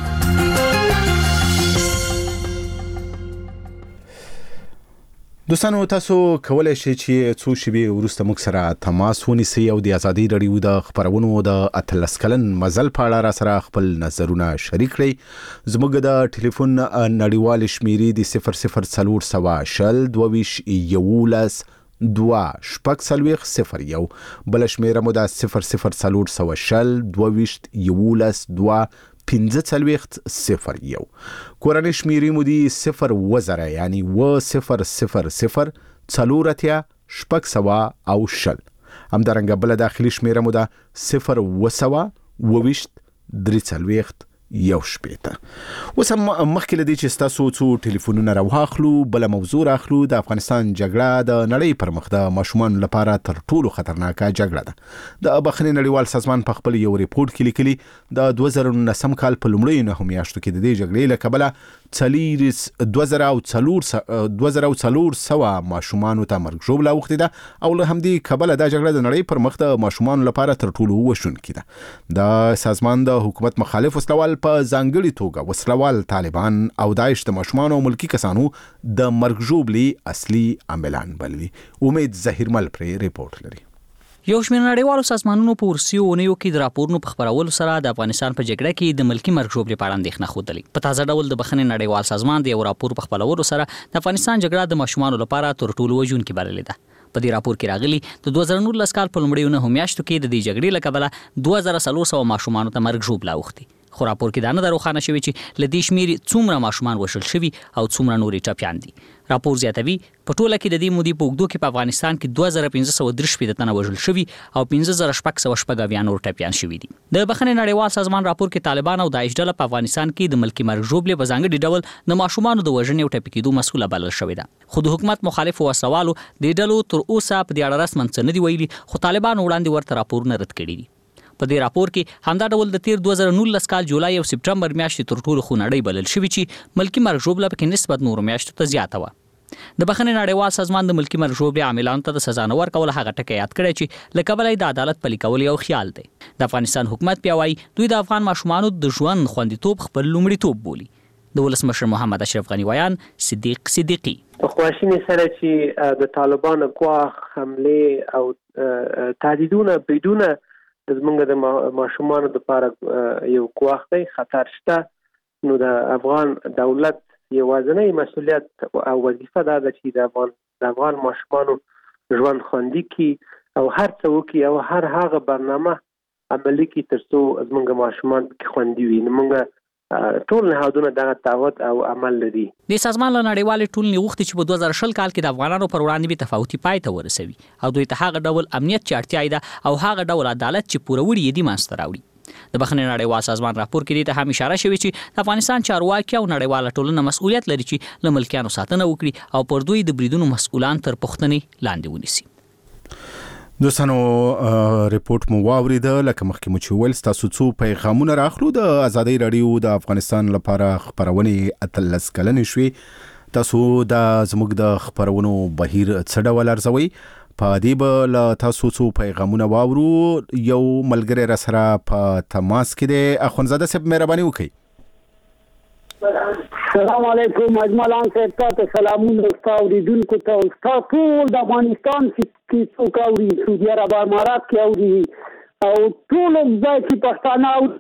دوستانو، تاسو کولای شئ چې څو شیبې وروسته موږ سره تماس ونیسئ او د ازادي رادیو د خبرونو د اتلس کلن مزل په اړه را سره خپل نظرونه شریک کړئ. زموږ د ټلیفون نړیوال شمیرې د 0040 22 11 2 شپږ څلوېښت 01 بل شمیره مو د 00 22 11 2 15 01 کورنۍ شمیرې مو دي 0 یعنی 000 څلورتیا شپږ سوه او شل. همدارنګه بل داخلي شمیره مو ده 0 22 43 یو شپېته. اوس هم مخکې له دې چې ستاسو څو ټلیفونونه راواخلو بله موضوع راخلو. د افغانستان جګړه د نړۍ پر مخ د ماشومانو لپاره تر ټولو خطرناکه جګړه ده. د بخښنې نړیوال سازمان په خپل یو ریپورت کې لیکلي د 2019 کال په لومړیو 9 میاشتو کې د دې جګړې له کبله 2400 ماشومانو ته مرګ ژوبله اوښتې ده او له همدې کبله دا جګړه د نړۍ پر مخ د ماشومانو لپاره تر ټولو وژونکې ده. د سازمان د حکومت مخالف وسلوال په ځانګړي توګه وسلوال طالبان او داعش د ماشومانو او ملکی کسانو د مرګ ژوبلې اصلي عاملان بللي. امید ظهیرمل پرې ریپورت لري. یو شمېر نړیوالو سازمانونو په ورسیو اونیو کې د راپورونو په خپرولو سره د افغانستان په جګړه کې د ملکی مرګ ژوبلې په اړه اندېښنه ښودلې. په تازه ډول د بخښنې نړیوال سازمان د یو راپور په خپرولو سره د افغانستان جګړه د ماشومانو لپاره تر ټولو وژونکې بللې ده. په دې راپور کې راغلي د 2019 کال په لومړیو 9 میاشتو کې د دې جګړې له کبله 2400 ماشومانو ته مرګ ژوبله اوښتې. خو راپور کې دا نه روښانه شوی چې له دې شمېرې څومره ماشومان وژل شوي او څومره نورې ټپیان دي. راپور زیاتوي په ټوله کې د دې مودې په اوږدو کې په افغانستان کې 2530 تنه وژل شوي او 15600 نور ټپیان شوي دي. د بخښنې نړیوال سازمان راپور کې طالبان او داعش ډله په افغانستان کې د ملکی مرګ ژوبلې په ځانګړي ډول د ماشومانو د وژنې او ټپي کېدو مسؤله بلل شوې ده. خو د حکومت مخالفو وسلوالو د ډلو تر اوسه په دې اړه رسماً څه نه دي ویلي، خو طالبان وړاندې ورته راپورونه رد کړي دي. په دې راپور کې همدا ډول د تیر 2019 کال جولای او سپټمبر میاشتې تر ټولو خونړۍ بلل شوې چې ملکی مرګ ژوبله پکې نسبت نورو میاشتو ته زیاته وه. د بخښنې نړیوال سازمان د ملکی مرګ ژوبلې عاملانو ته د سزا نه ورکول هغه ټکی یاد کړی چې له کبله د عدالت پلي کول یو خیال دی. د افغانستان حکومت بیا وایي دوی د افغان ماشومانو د ژوند خوندیتوب خپل لومړیتوب بولي. د ولسمشر محمد اشرف غنی ویان صدیق صدیقي په خواشینۍ سره چې د طالبانو ګواښ حملې او تهدیدونه بدون زمونږ د ماشومانو لپاره یو ګواښ دی، خطر شته. نو د افغان دولت یوازینی مسؤلیت او وظیفه دا ده چې د افغان ماشومانو ژوند خوندي کړي او هر څه وکړي او هر هغه برنامه عملي کړي تر څو زمونږ ماشومان پکې خوندي وي. نو موږ ټول نهادونه دغه تعهد او عمل لري. د سازمان له نړیوالې ټولنې غوښتي چې په 2020 کال کې د افغانانو پر وړاندې بې تفاوتي پای ته ورسوي او دوی ته هغه ډول امنیت چې اړتیا ده او هغه ډول عدالت چې پوروړي یې دي منځته راوړي. د بخښنې نړیوال سازمان راپور کې دې ته هم اشاره شوې چې د افغانستان چارواکي او نړیواله ټولنه مسؤلیت لري چې له ملکیانو ساتنه وکړي او پر دوی د بریدونو مسؤلان تر پوښتنې لاندې ونیسي. دوستانو ریپورت مو واوریده. لکه مخکې مو چې ویل ستاسو څو پیغامونه راخلو. د ازادۍ راډیو د افغانستان لپاره خپرونې 13 کلنې شوې. تاسو د زموږ د خپرونو بهیر څه ډول ارزوئ؟ په دې به له تاسو څو پیغامونه واورو. یو ملګری را سره په تماس کې دی. اخوندزاده صاحب مهرباني وکړئ. السلام علیکم اجمل خان صاحب، تاسو سلامونه اوریدونکو ته. تاسو ټول د افغانستان کې څوک اوري، سعودي عرب امارات کې اوري او ټول ځای کې پښتانه اوري.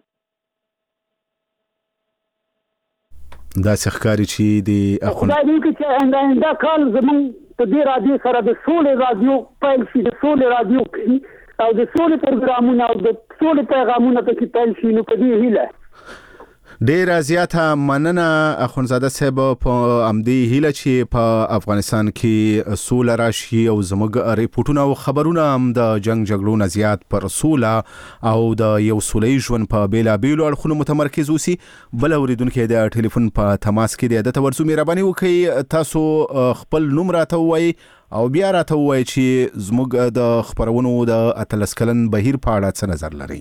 دا ښکاري چې د خدای دې وکړي چې آینده کال زموږ په دې رادیو سره د سولې رادیو پیل شي، د سولې رادیو او د سولې پروګرامونه او د سولې پیغامونه پکې پیل شي. نو په دې هیله ډیر زیاته مننه اخوندزاده صاحب په امدې هیله چې په افغانستان کې سوله راشي او زموږ ریپورتونه او خبرونه هم د جنگ جګړو نه زیات پر سوله او د یو سوله‌ییز ژوند په بیلابیلو اړخونو متمرکز اوسي. بل اوریدونکو د ټلیفون په تماس کې د ورسو مهرباني وکړئ. تاسو خپل نوم راته ووایئ او بیا راته ووایئ چې زموږ د خپرونو د 13 کلن بهیر په اړه څه نظر لرئ.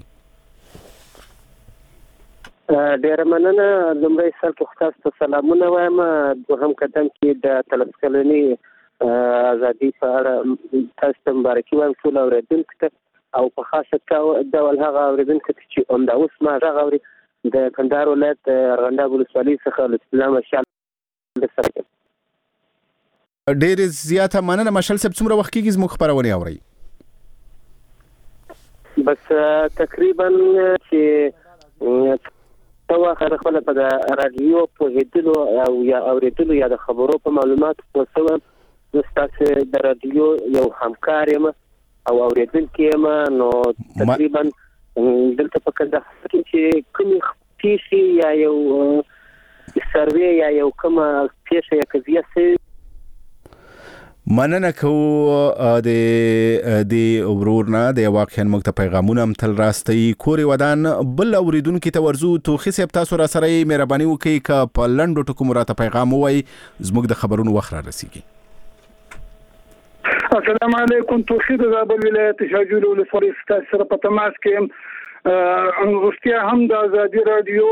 ډیره مننه. لومړی سر کې تاسو ته سلامونه وایم. دوهم قدم کې د 13 کلنې ازادي په اړه تاسو ته مبارکي وایم ټول اوریدونکو ته او په خاصه ډول هغه اوریدونکو ته چې همدا اوس ما غږ اوري د کندهار ولایت ارغنداب ولسوالۍ څخه له اسلام شال سره. ډیر زیاته مننه. مشال صاحب څومره وخت کېږي زموږ خبرونه اورئ؟ بس تقریبا چې توا خپل په د رادیو په هیدلو او یا اوریدلو یا د خبرو په معلومات په څو تاسو د رادیو یو همکار یم او اوریدونکو یم نو تقریبا دلته په کندهار کې چې کومې پیښې یا یو سروې یا یو کومه پیښه یا قضیه سي مننه کوو د ورورنا د واقعا موږ ته پیغامونه هم تل راستي کوري ودان بل اوریدونکو ته ورزو توخي سپ تاسو را سره مهرباني وکړئ ک په لندو ټکو مراته پیغام وای زموږ د خبرونو وخت را رسیږي. السلام علیکم. توخي د زابل ولایت شاجول ولسوالۍ سره په تماس کې انغشتیا هم د ازادي رادیو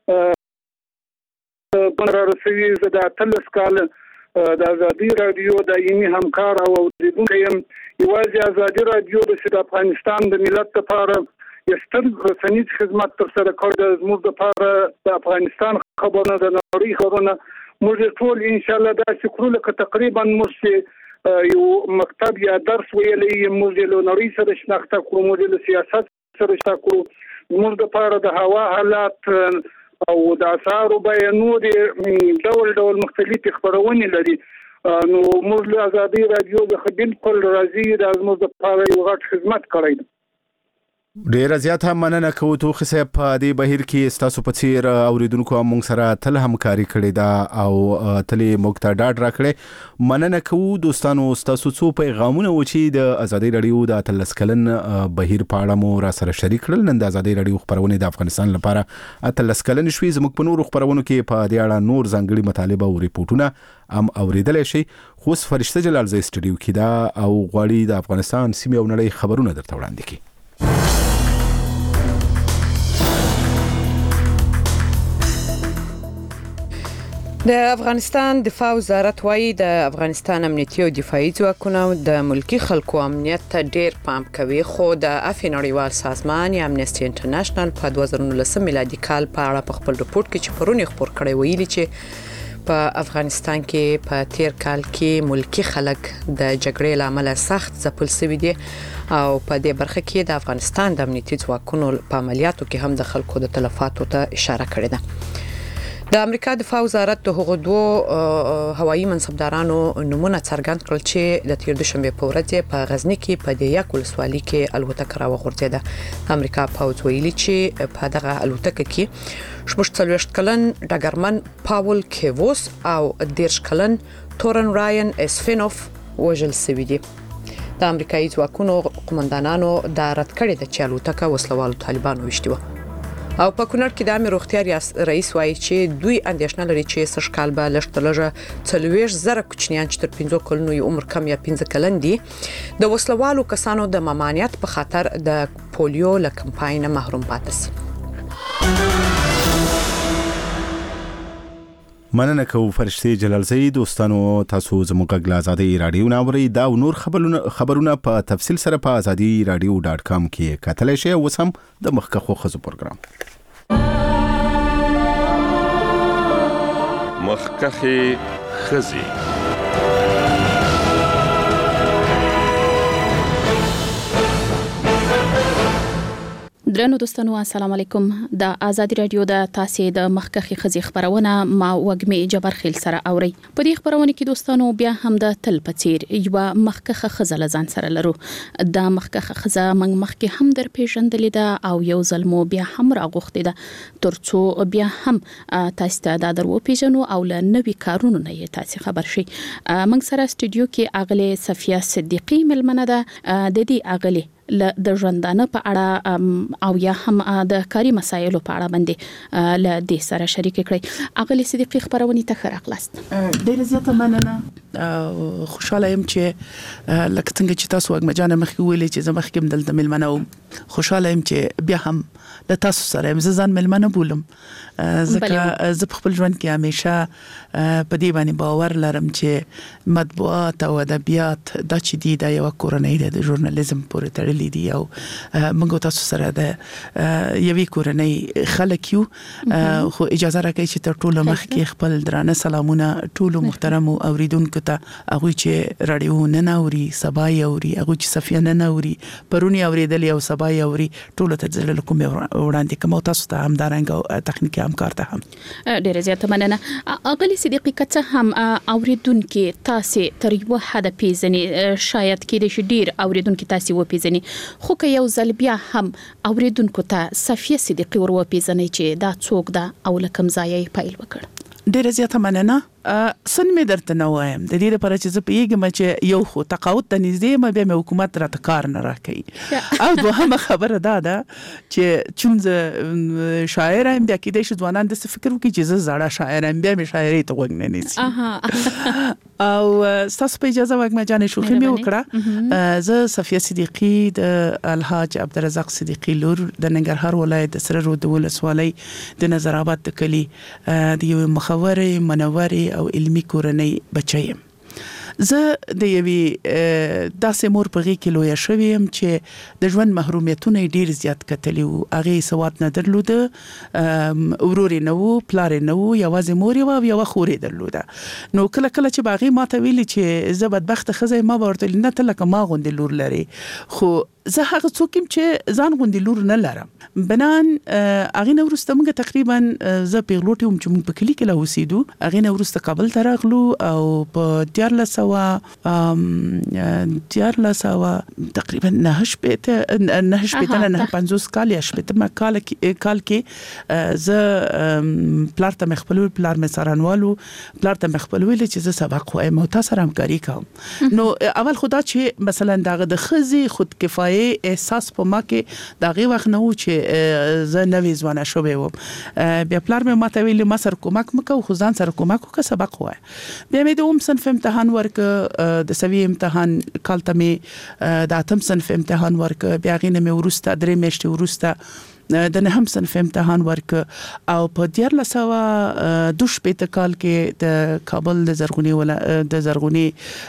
پر رسوي زدا تلس کال د ازادي رادیو د یمي همکار او اوریدونکو يم. یوازې ازادي رادیو د افغانستان د ملت لپاره یستر رسنیز خدمات تر سره کړ د زموږ لپاره د افغانستان خبرونه د نړۍ خبرونه موږ ټول ان شاء الله دا شکر لکه تقریبا موږ یو مکتب یا درس ویلې موږ له نړۍ سره شناخته کوو موږ له سیاست سره شناخته کوو موږ لپاره د هوا حالات او د اسعارو بیانو د ډول مختلف خبرونه لري نو موږ له ازادي رادیو د بالکل راضي د زموږ لپاره یو غټ خدمت کړی. ډیر زیاته مننه کوو توخي سپ په دې بهیر کې تاسو په چیر اوریدونکو موږ سره تل همکاري کړې ده او تل موږ ته ډاډ راکړې. مننه کوو دوستانو تاسو څو پیغامونه و چې د ازادي رادیو د تلسکلن بهیر په اړه مو را سره شریک کړل. نن د ازادي رادیو خبرونه د افغانستان لپاره تلسکلن شوي زموږ په نورو خبرونو کې په دې اړه نور ځانګړي مطالبه او ریپورتونه هم اوریدل شي. خو فرشته جلال زې سټډیو کې دا او غواړي د افغانستان سیمه او نړۍ خبرونه درته وړاندې کړي. د افغانستان دفاع وزارت وايي د افغانستان امنیتي او دفاعي ځواکونه د ملکی خلکو امنیت ته ډیر پام کوي خو د افغان نړیوال سازمان یا امنیستي انټرنیشنل په 2019 میلادي کال په اړه په خپل رپورت کې چې پرونی خبر کړی ویلي چې په افغانستان کې په تیر کال کې ملکی خلک د جګړې لامل سخت ځپل شوي دي او په دې برخه کې د افغانستان د امنیتي ځواکونو په عملیاتو کې هم د خلکو د تلفاتو ته اشاره کړې ده. د امریکا دفاع وزارت د هغو دوه هوایي منصبدارانو نمونه څرګند کړل چې د تیر دوشنبه په ورځ په غزنی کې په دیاک ولسوالۍ کې الوتکه راوغورځیده. امریکا پوځ ویلي چې په دغه الوتکه کې 40 کلن ډګرمن پاول کیووس او 10 کلن تورن راین اسفینوف وژل شوي دي. د امریکایي ځواکونو قومندانانو دا رد کړی د چې الوتکه وسلوالو طالبانو وشتي و. او په کونړ کې د امیر روغتیا رئیس وایي چې دوی اندېښنه لري چې سږکال به لږترلږه 40,000 کوچنیان چې تر 15 کلونو یې عمر کم یا 15 کلن دي د وسلوالو کسانو د ممانعت په خاطر د پولیو له کمپاین محروم پاتې شي. مننه کوو فرشتي جلال زئی. دوستانو تاسو زموږ غږ ازادي رادیو ناوري دا نور خبرونه په تفصیل سره په azadi.radio.com کې کتلی شئ. اوس هم د مخکخو خزو پروګرام مخکخي خزي. درنو دوستانو السلام علیکم. د ازادي رادیو د تاسې د مخکخي خزي خبرونه ما وګمې جبر خیل سره اوري. په دې خبرونه کې دوستانو بیا هم د تل پچیر یو مخکخه خزه لزان سره لرو. د مخکخه خزه مخکې هم در پیژندلې ده او یو ظلمو بیا هم راغوختې ده ترڅو بیا هم تاسو ته د درو پیژنو او له نوي کارونو نه تاسو خبر شي. موږ سره استودیو کې اغله صفیه صدیقی ملمنه ده د دې اغله د ژوندانه په اړه او یا هم د کاري مسایلو په اړه باندې ل دې سره شریک کړئ. اغلی صدیقی خبرونه ته خراغلاست. ډیر زیاته مننه. خوشاله يم چې لکه څنګه چې تاسو وګمجانه مخکې ویلې چې زما مخکې دلته ملمنه وم. خوشاله يم چې بیا هم له تاسو سره ځان ملمنه بولم. ځکه زه په خپل ژوند کې همیشه په دې باندې باور لرم چې مطبوعات او ادبیات د چې دی د یو کورنۍ د ژورنالیزم پورې تړلې راغلي دي او موږ تاسو سره د یوې کورنۍ خلک یو خو اجازه راکړئ چې تر ټولو مخکې خپل درانه سلامونه ټولو محترم اوریدونکو ته هغه چې رادیو نه اوري سبا اوري هغه چې صفیه نه اوري پرونی اوریدل او سبا اوري ټولو ته زړه کوم وړاندې کوم تاسو ته هم دارنګ تخنیکی همکار ته هم ډیره زیاته مننه. اغلی صدیقی کته هم اوریدونکو تاسو تر یو حد پیژنې شاید کې د شډیر اوریدونکو تاسو و پیژنې خو که یو ځل بیا هم اوریدونکو ته صفیه صدیقی ور و پیژنې چې دا څوک ده او لکم ځای پیل وکړ. ډیره زیاته مننه. سن می درته نه وایم د دې لپاره چې زه پیګم چې یو خو تقاعد ته نږدې ما به حکومت راته کار نه راکړي او دوهمه خبره ده چې چون شاعر هم بیا کې د ځوانان د فکر وکړي چې زه زړه شاعر هم بیا مې شاعري ته وګ نه نيسي او تاسو په اجازه وګ ما جانې شوخي مې وکړه. زه صفیه صدیقی د الحاج عبدالرزاق صدیقی لور د ننګرهار ولایت د سره رود ولسوالۍ د نظر آباد د کلی د یو مخوري منوري او علمی کورنۍ بچیم. زه د یوې داسې مور په غي کې لوی شوم چې د ژوند محرومیتونه ډیر زیات کتلی او هغه سواد نه درلود ورور نه وو پلار نه وو یوازې مور یو یو خورې درلود. نو کله کله چې باغی ماته ویلي چې زه بدبخت خزه ما ورته نه تلکه ما غوندې لور لري خو زه هغه څوک چې ځان غوندې لور نه لرم. بنان اغه نو ورسته موږ تقریبا زه پیغلوټ هم چې موږ په کلی کې لا اوسېدو اغه نو ورسته کابل ته راغلو او په 1400 تقریبا 950 کال یا شپته کال کې زه پلار ته مخبلول پلار مې سارنوالو پلار ته مخبلول چې زه سبق وایم او تاسو سره همکاري کوم. نو اول خدا چې مثلا دغه د خزي خود کفایه احساس په ما کې دغه وخت نه و چې زه نوې ځوانه شوې وم. بیا پلار مې ماته ویل ما سره کومک مکو خو ځان سره کومک وکړه سبق وای. بیا مې د صنف امتحان ورک د سوي امتحان کال ته مې د اتم صنف امتحان ورک بیا غینه مې ورسته درې میاشتې ورسته د نهم صنف امتحان ورک او په 1422 کال کې د کابل د زرغونی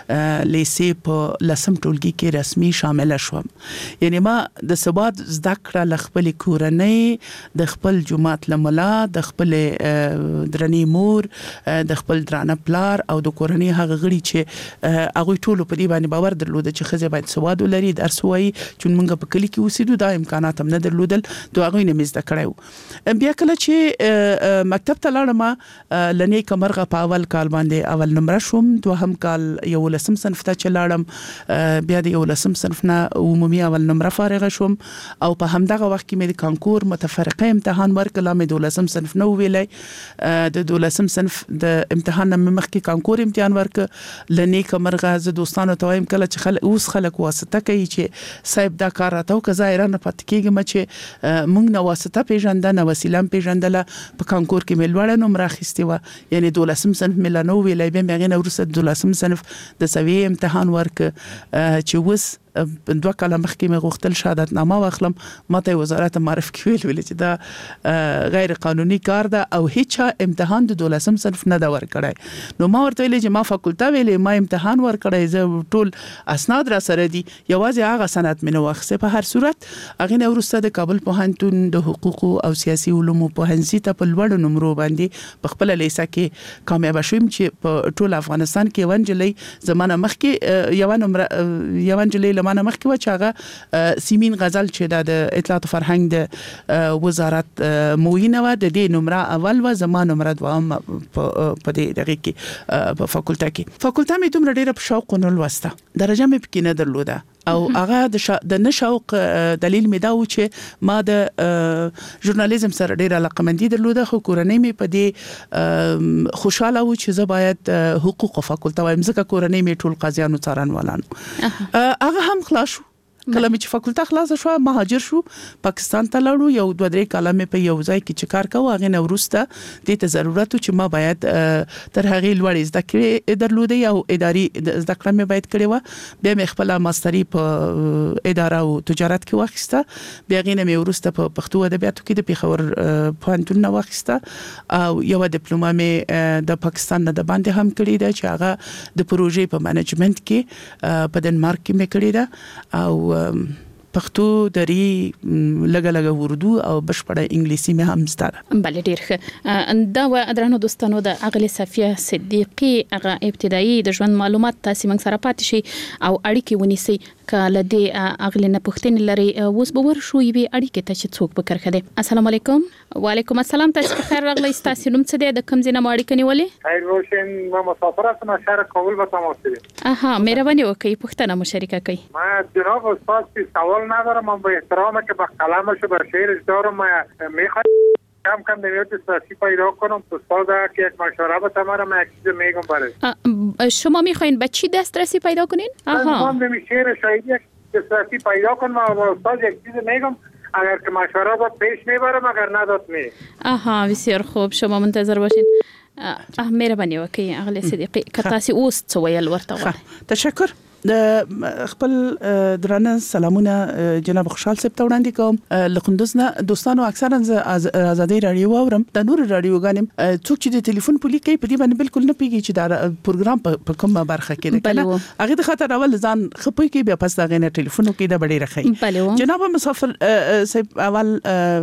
لیسې په لسم ټولګي کې رسمي شامل شوم. یعنی ما د سباد زده کړه لخپل کورنۍ د خپل جماعت لملا د خپل درنی مور د خپل درانه پلار او د کورنۍ هغه غړي چې هغه ټول په دې باندې باور درلود چې خزه باید سواد ولري درس وایي چې موږ په کلی کې اوسېدو دا امکانات هم نه درلودل هغه نه مزده کړو. بیا کله چې مکتب ته لاړم لنی کمرغه په اول کال باندې اول نمبر شوم دوهم کال یو لسم صنف ته چلاړم بیا د یو لسم صنف نه عمومي اول نمبر فارغ شوم او په همدغه وخت کې مې د کانکور متفرقه امتحان ورکړم مې د لسم صنف نو ویلې د لسم صنف د امتحان مخکې کانکور امتحان ورک لنی کمرغه ز دوستانو ته وایم کله چې خلک واسطه کوي چې صاحب دا کار راته او که ظاهرا پات کېږم چې مونږ نو واسطه پیژندنه وسیله پیژندله په کانکور کې ملوړ نمبر اخیستی و یعنی 12 صنف ملانو ویلای به مغه نو ورسره 12 صنف د سوي امتحان ورک چې وس دوه کاله مخکې مې غوښتل شهادت نامه واخلم ماته وزارت معرفي ویل چې دا غیر قانوني کار ده او هیڅ امتحان د 12 صنف نه دا ورکړای. نو ما ورته ویل چې ما فاکولټه ویلې ما امتحان ورکړای زه ټول اسناد را سره دي یوازې هغه سند مې نو واخسه. په هر صورت هغه نو ورسته د کابل پوهنتون د حقوق او سیاسي علومو پوهنځي ته په لوړ نمبر باندې په خپل لیسه کې کامیاب شوم چې په ټول افغانستان کې ونجلې زمانه مخکې یو ونجلې لمانه مخکې و چې هغه سیمین غزل چې د اطلاعات او فرهنګ د وزارت موینه و د دې نمره اول و زمانه نمره دوام په دې دغه کې په فاکولټه مې دومره ډیره په شوق نه لوسته درجه مې پکې نه درلوده او هغه د نشوق دلیل مې دا و چې ما د ژورنالیزم سره ډیره علاقمندي درلوده خو کورنۍ مې په دې خوشاله و چې زه باید حقوق فاکولټه وایم ځکه کورنۍ مې ټول قاضیانو څارنوالانو هغه هم خلاص شو. کله چې فاکولټه خلاص شو مهاجر شو پاکستان ته لاړو یو 2-3 کاله مې په یو ځای کې چې کار کوم هغه نو ورسته د ته ضرورت چې ما باید تر هغه لوړ زده کړې درلوده یو اداري زده کړه مې باید کړې و بیا مې خپل ماستری په اداره او تجارت کې واخیسته بیا غینه مې ورسته په پښتو ادبیاتو کې د پیښور پوهنتون نه واخیسته او یو ډیپلوما مې د پاکستان نه د باندې هم کړې ده چې هغه د پروژې په منیجمنت کې په ډنمارک کې مې کړې ده او پښتو دری لګ اردو او بشپړه انګلیسي مې هم زده. بل ډیر ښه. دا و درنو دوستانو د اغلی صفیه صدیقی هغه ابتدایي د ژوند معلومات تاسو موږ سره پاتې شي او اړیکې ونیسي کله د اغلی نه پښتنې لري اوس به ورشو یوي اړیکې ته چې څوک به کرخه دي. السلام علیکم. وعلیکم السلام. تاسو په خیر راغلی. تاسو نوم څه دی د کوم ځای نه اړیکه نیولې؟ خیر روشن. ما مسافرت ما شهر کابل به تماس دارم. آها مهرباني وکړئ پښتنه مشارکه کوي. ما جناب استاد سوال ندارم. من با احترامی که با قلمش و با شعرش دارم میخوام کم کم نمیاد سیاسی پیدا کنم تو استاد که یک مشوره به تمام من یک چیز میگم برای شما میخواین به چی دسترسی پیدا کنین؟ من به شعر شاعری دسترسی پیدا کنم و استاد یک چیز میگم اگر که مشوره با پیش میبرم اگر نداد می. آها بسیار خوب. شما منتظر باشین. مهرباني وکړئ اغلی صدیقی که تاسو اوس څه ویل ورته. تشکر. د خپل درانه سلامونه جناب خوشحال صاحب ته وړاندې کوم. لقندوز نه دوستانو اکثرا آزادۍ رادیو اورم د نور رادیوګانم څوک چې د ټلیفون پولی کوي په دې باندې بالکل نه پیږي چې دا پروګرام په کومه برخه کې ده کنه هغه د خاطر اول ځان خپوي کې بیا پس دا غنه ټلیفون کې دا بډې راخی. جناب مسافر صاحب اول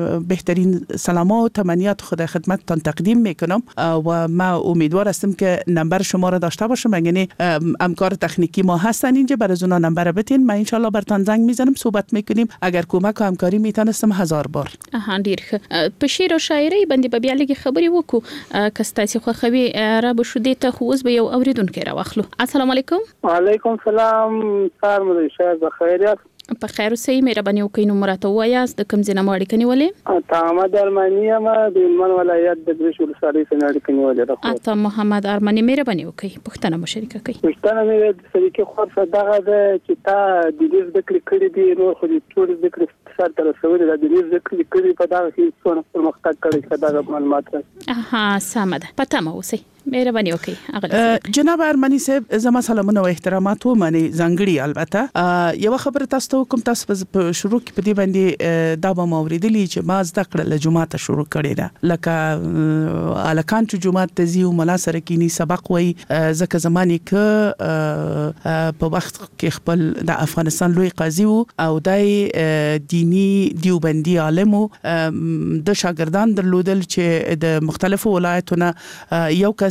بهترین سلامات و تمنیات خدا خدمتتان تقدیم میکنم و ما امیدوار هستم که نمبر شما را داشته باشم. یعنی همکار تکنیکی ما هست اینجا برای زونا نمبر بتین ما انشالله برتان زنگ میزنم صحبت میکنیم اگر کمک و همکاری میتونستم 1000 بار. ډیر ښه. په شعر او شاعري باندې به بیا لږ خبرې وکړو که تاسو خو خوي را به شو دې ته خو اوس به یو اوریدونکو راوخلو. السلام علیکم. وعلیکم السلام. سار مو شهر بخیریت. په خیر اوسئ. مهرباني وکړئ نو مراته وایاست د کوم ځای نه اړیکه نیولې؟ محمد ارمانی ما د هلمند ولایت د دریش ولسوالۍ څخه اړیکه نیولې. اته محمد ارمانی مهرباني وکړئ پښتنه مشارکه کوي. پښتنه مې د شریکي خور صدقه ده چې تا د دې ذکر کړی دی نو خو د ټول ذکر سره تر څو د دې ذکر کړی په دا کې څونه پرمختګ کړی چې دا معلومات راځي. اها سم ده. پته مو اوسئ. مهرباني وکړئ اغلی. جناب ارمانی صاحب زما سلامونه و احترامات و منی ځانګړي البته یو خبره تاسو کوم تاسو په شروع کې په دې باندې دا به موریدلی چې ما زده کړل له جمعه شروع کړی ده لکه الکان چې جمعه ته زیو ملا سره کینی سبق وای زکه زمانی ک په وخت کې خپل د افغانستان لوی قاضي او دای دینی دیوبندي عالم د شاګردان درلودل چې د مختلفو ولایتونو یو کس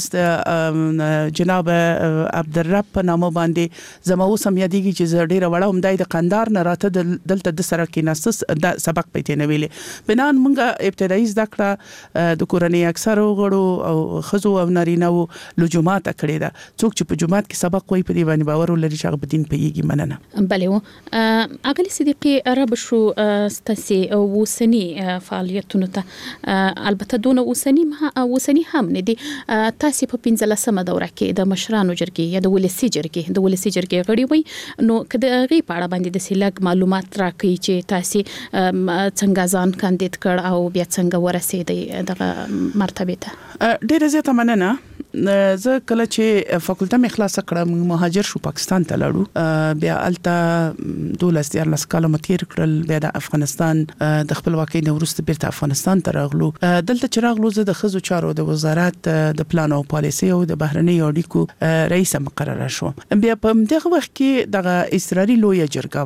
جناب عبدالرب په نامه باندې زما اوسم یادېږي چې ډیره وړه هم د قندار نه راته دلته د سره کې نسس د سبق پېته نه ویلې بنان مونږه ابتدایي زده کړه د کورنۍ اکثر غړو او خزو او نارینه له جماعت کړي دا څوک چې په جماعت کې سبق وایي په دې باندې باور ولري چې هغه بدین پیږي مننه. بله اغلی صدیقی عرب شو ستاسي وسنی فعالیتونه ته البته دون وسنی هم نه دي. تاسو په 15مه دوره کې د مشرانو جرګې یا د ولسی جرګې غړي وي نو کله غي پاړه باندې د سیلګ معلومات راکړي چې تاسو څنګه ځان کاندید کړ او بیا څنګه ورسېدې دغه مرتبه ته. ډیره زیاته مننه. زه کله چې فاکولټه مې خلاص کړم مهاجر شو پاکستان ته لاړو بیا الته 12 کال متیر کړل بیا د افغانستان د خپلواکۍ نه وروسته بیرته افغانستان ته راغلو. دلته چې راغلو زه د خزو چارو د وزارت د پلان او پالیسي او د بهرنی اړیکو رئیس مقرره شو. بیا په دغه وخت کې د اسرائیل لوی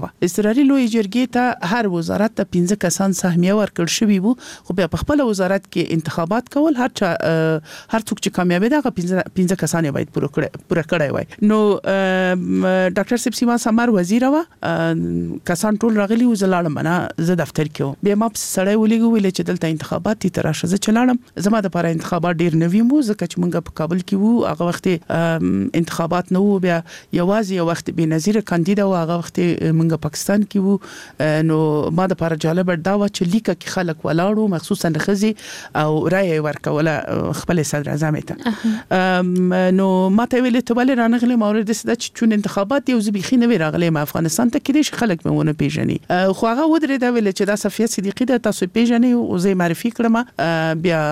جرګې ته هر وزارت ته 15 کسان سهمیه ورکړ شوی وو خو بیا په خپل وزارت کې انتخابات کول هر څوک چې کامیاب دی 15 کسان باید پوره کړی وای. نو ډاکټر سیما سمار وزیر وا کسان ټول راغلي و زلاړم نه زه دفتر کې بیا ما سړی ولېګو ویل چې دلته انتخابات دي تر شزه چلاړم زما د لپاره انتخابات ډیر نوی مو ځکه چې مونږ په کابل کې وو هغه وخت انتخابات نه وو بیا یوازې یو وخت بنظیر کاندید او هغه وخت مونږ پاکستان کې وو نو ما د لپاره جالب دا و چې لیکه کې خلک ولاړو مخصوصا خزي او رائے ورکوله خپل صدر اعظم ته نو ماته ویل ته ولې رانغلی مورد د چې چون انتخابات یو زبېخي نه ویراغلی ما افغانستان ته کې دي خلک مونه پیژني خو هغه ودرې دا ویل چې دا صفیه صدیقی د تاسو پیژني او زه معرفي کړم بیا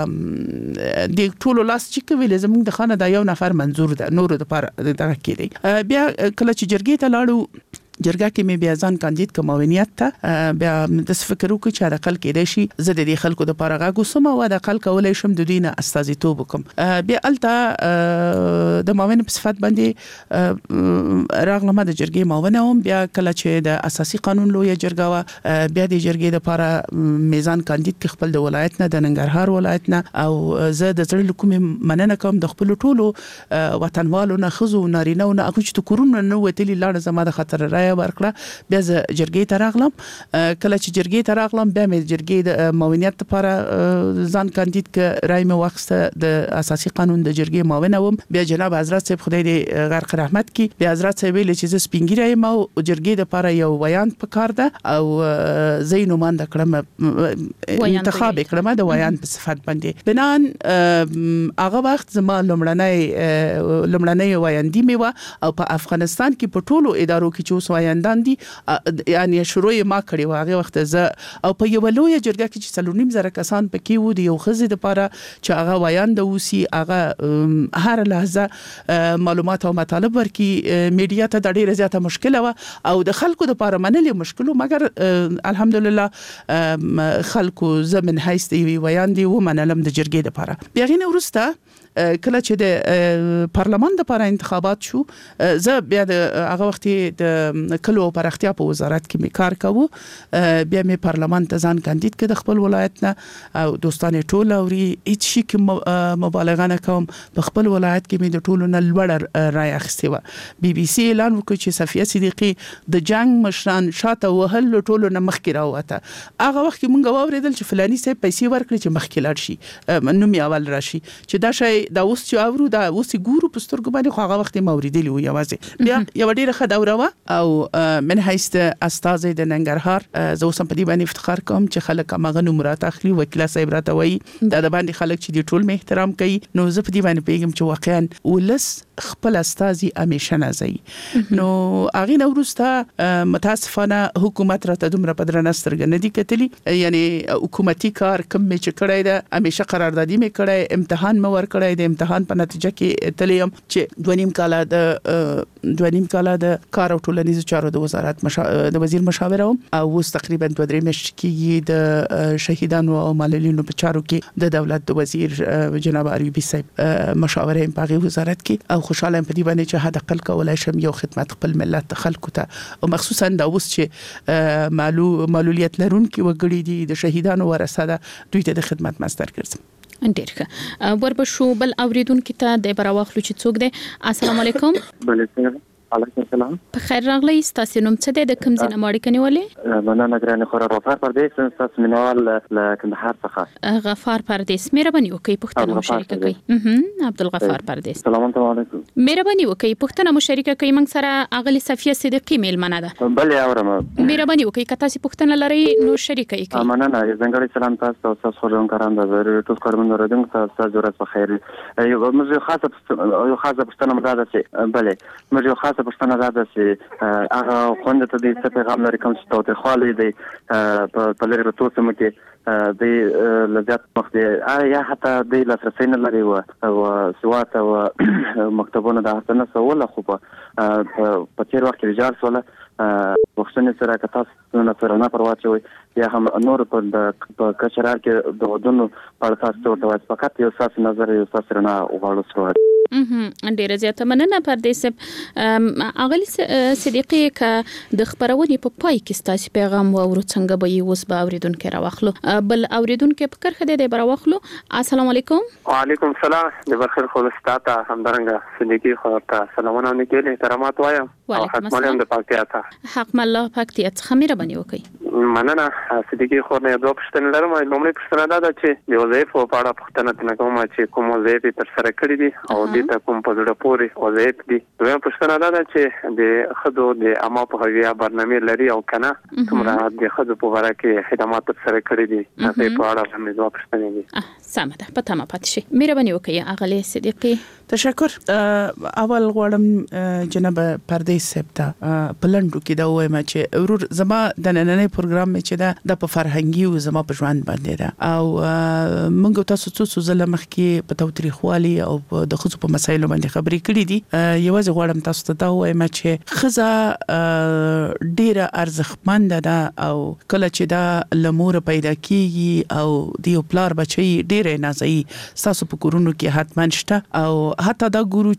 د ټولو لاس چې ویل زموږ د خانه دا یو نفر منظور ده نور د پر دغه کې دی. بیا کله چې جرګې ته لاړو جرګه کې مې بیا ځان کاندید کوم معاونیت ته بیا د فکر وکړ چې د خلک کې شي زه د دې خلکو د پاره غاګو سم او د خلک ولې شم د دینه استازیتوب وکم بیا الته د معاون په صفت باندې راغلم د جرګې معاون هم بیا کله چې د اساسي قانون لوی جرګه وا بیا د جرګې لپاره میزان کاندید کې خپل د ولایت نه د ننګرهار ولایت نه او زه د زړه کومې مننه کوم د خپل ټولو وطنوالو نه خزو نارینه او نه هغه چې کورونه نو وتلی لاړ زما د خطر رای ورکړه بیا زه جرګې ته راغلم کله چې جرګې ته راغلم بیا مې جرګې د معاونیت لپاره ځان کاندید ک رای مې واخسته د اساسي قانون د جرګې معاون وم بیا جناب حضرت صاحب خدای دې غرق رحمت کی بیا حضرت صاحب ویل چې زه سپینګری ما او جرګې لپاره یو ویان پکار ده او زینو مان د کړم انتخاب کړم د ویان په صفت باندې بنان هغه وخت زما لمړنۍ ویاندی مې و او په افغانستان کې په ټولو ادارو کې چې اوس وایندان دي یعنی شروع ما کړی و هغه وخت زه او په یو لوی جرګه کې چې 3.5 کسان پکې وو د یو خزې لپاره چې هغه وایند اوسي هغه هر لحظه معلومات او مطالب ورکي میډیا ته د ډیره زیاته مشکله و او د خلکو لپاره منلې مشکل مګر الحمدلله خلکو زمن حیث دی وایند و منلم د جرګې لپاره بیا غینه ورسته کله چې د پارلمان د لپاره انتخابات شو زه بیا د هغه وخت د کلو او پرختیا په وزارت کې می کار کوم بیا می پارلمان ته ځان کاندید کړ د خپل ولایت نه او دوستان ټول اوري هیڅ شي کې مبالغه نه کوم په خپل ولایت کې می د ټولو نه لوړ رای اخیسته و بي بي سي اعلان وکړ چې صفیه صدیقی د جنگ مشران شاته وهل ټولو نه مخکې راوته هغه وخت مونږ واوریدل چې فلاني سه پیسې ورکړي چې مخکې لاړ شي نوم یې اول راشي چې دا شی دا اوس چې اورو دا اوس ګورو په سترګو باندې خو هغه وخت موریدلی و یوازې بیا یو ډیره ښه دوره او من حیث استاد د ننګرهار زه اوس په دې باندې افتخار کوم چې خلک هغه نمرات اخلي وکیل صاحب راته وایي دا د باندې خلک چې د ټول مې احترام کوي نو زه په دې باندې پیغام چې واقعا ولس خپل استازي همیشه نازي نو هغه نورسته متاسفانه حکومت راته دومره پدرنستر نه دي کتلی یعنی حکومتي کار کم مې چې کړای دا همیشه قراردادي مې کړای امتحان مې ور کړای د امتحان په نتیجه کې تلیم چې 2.5 کاله د کار او ټولنیزو چارو د وزارت د وزیر مشاور او اوس تقریبا 2.5 میاشتې کې د شهیدانو او معلولینو په چارو کې د دولت د وزیر جناب ایوبی صاحب مشاور په وزارت کې او خوشاله په دې باندې چې هدا خپل کولای شم یو خدمت خپل ملت خلکو ته او مخصوصا د اوس چې معلولیت لرونکي وګړي دي د شهیدانو ورثه ده دوی ته د خدمت مصدر ګرځم ډیر ښه وربشو بل اوریدونکو ته د براواخلو چې څوک دی السلام علیکم بله علیکم السلام په خیر راغلی تاسو نوم څه دی د کوم ځای نه ماړی کنيولې مننه ګرانه خور غفار پردیس تاسو منوال لکندهار څخه غفار پردیس مهرباني وکړئ پښتنه مشارکه کوي عبدالغفار پردیس السلام علیکم مهرباني وکړئ پښتنه مشارکه کوي موږ سره اغلی صفیه صدیقی میلمنه ده بله اورم مهرباني وکړئ کته چې پښتنه لري نو شریکه کوي مننه ځنګړی سلام تاسو او تاسو خورم کاران د ټول کارمندانو ردون تاسو جوړه په خیر یو موږ خاصه پښتنه مداده چې بله موږ خاصه پښتنه مداده هغه خوند ته د څه پیغام لري کوم چې توته خالي دی په لری توسه مکه د لذت وخت یا حتی د لاسرسي نه لري او سوات او مکتبونه د حسنه سوال خو په تیر وخت کې رجال سوال وختونه سره کتاس نه سره نه پرواچوي یا هم نور په کچرار کې د ودونو په تاسو ته فقط یو ساس نظر یو ساس نه وغواړو سره ډیره زیاته مننه پردیس اغلی صدیقی ک د خبرونې په پای کې ستاسو پیغام او څنګه به اوس به اوریدونکو راوخلو بل اوریدونکو په کرخه دی راوخلو السلام علیکم وعلیکم السلام د برخر خو ستاته همدارنګه صدیقی خو ته سلامونه نکړي احترامات وایم او حتماله د پاکتیا ته حق الله پاکتیا ته مهرباني وکړئ مننه صدیقی خو نه دوه پښتنه لرم لومړی پښتنه دا چې د وظیفې په اړه پښتنه تنه کوم چې کوم وظیفې تر سره کړې دي او د کوم په ډېر پوري وظیفې دي دویم پښتنه دا چې د خدو د عامه په هویه برنامه لري او کنه څومره د خدو په اړه کې خدمات تر سره کړې دي هغه په اړه هم دوه پښتنه دي سمه ده پته ما پاتې شي مهرباني وکړئ اغلی صدیقی تشکر اول غواړم جناب پردیس صاحب ته پلندو کې دا وایم چې ورور زما د نننې پروګرام مې چې دا د فرهنګي او زما په ژوند باندې ده او موږ تاسو څو ځله مخکې په توتریخوالي او د خصوص په مسایلو باندې خبرې کړې دي. یوازې غواړم تاسو ته دا وایم چې خزه ډیره ارزښتمند ده او کله چې دا لمور پیدا کیږي او د پلار بچي ډیره نازي تاسو په کورونو کې حتمان شته او حتی دا ګورو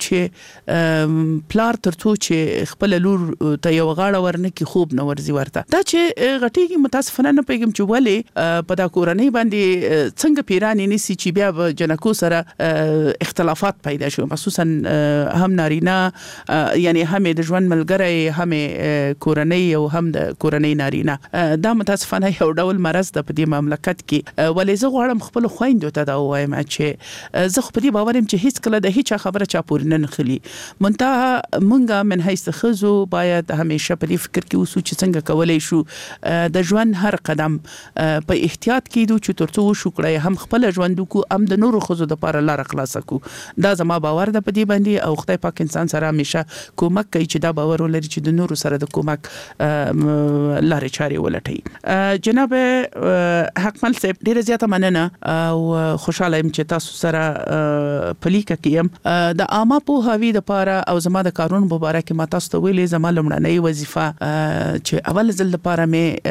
چې پلار ترڅو چې خپل لور ته یو غاړه ورنکي خوب نه ورزي ورته دا چې غټيږي متاسفانه نه پیګم چې ولې په دا کورنۍ باندې څنګه پیرانی نسی چې بیا به جنکو سره اختلافات پیدا شو خصوصا هم نارینه یعنی هم د ژوند ملګری هم کورنۍ او هم د کورنۍ نارینه دا متاسفانه یو ډول مرض د په دې مملکت کې ولې زه غواړم خپل خويندو ته دا وایم چې زه خو په دې باور یم چې هیڅ کله د هیڅ خبره چا پورې نه نخلي منتها مونږه من حیث خزو باید همیشه په دې فکر کې اوسو چې څنګه کولای شو د ژوند هر قدم په احتیاط کېدو چې ترڅو شو کړی هم خپل ژوند کو هم د نورو خزو د لپاره لار خلاص کو دا زما باور ده په دې باندې او خدای پاک انسان سره همیشه کومک کوي چې دا باور ولري چې د نورو سره د کومک لارې چارې ولټي. جناب حقمل صاحب ډیره زیاته مننه او خوشاله يم چې تاسو سره پلیکه کیم د عامه پوهاوی د لپاره او زما د کارون مبارک ما تاسو ته ویلې زما لمړنۍ وظیفه چې اول ځل لپاره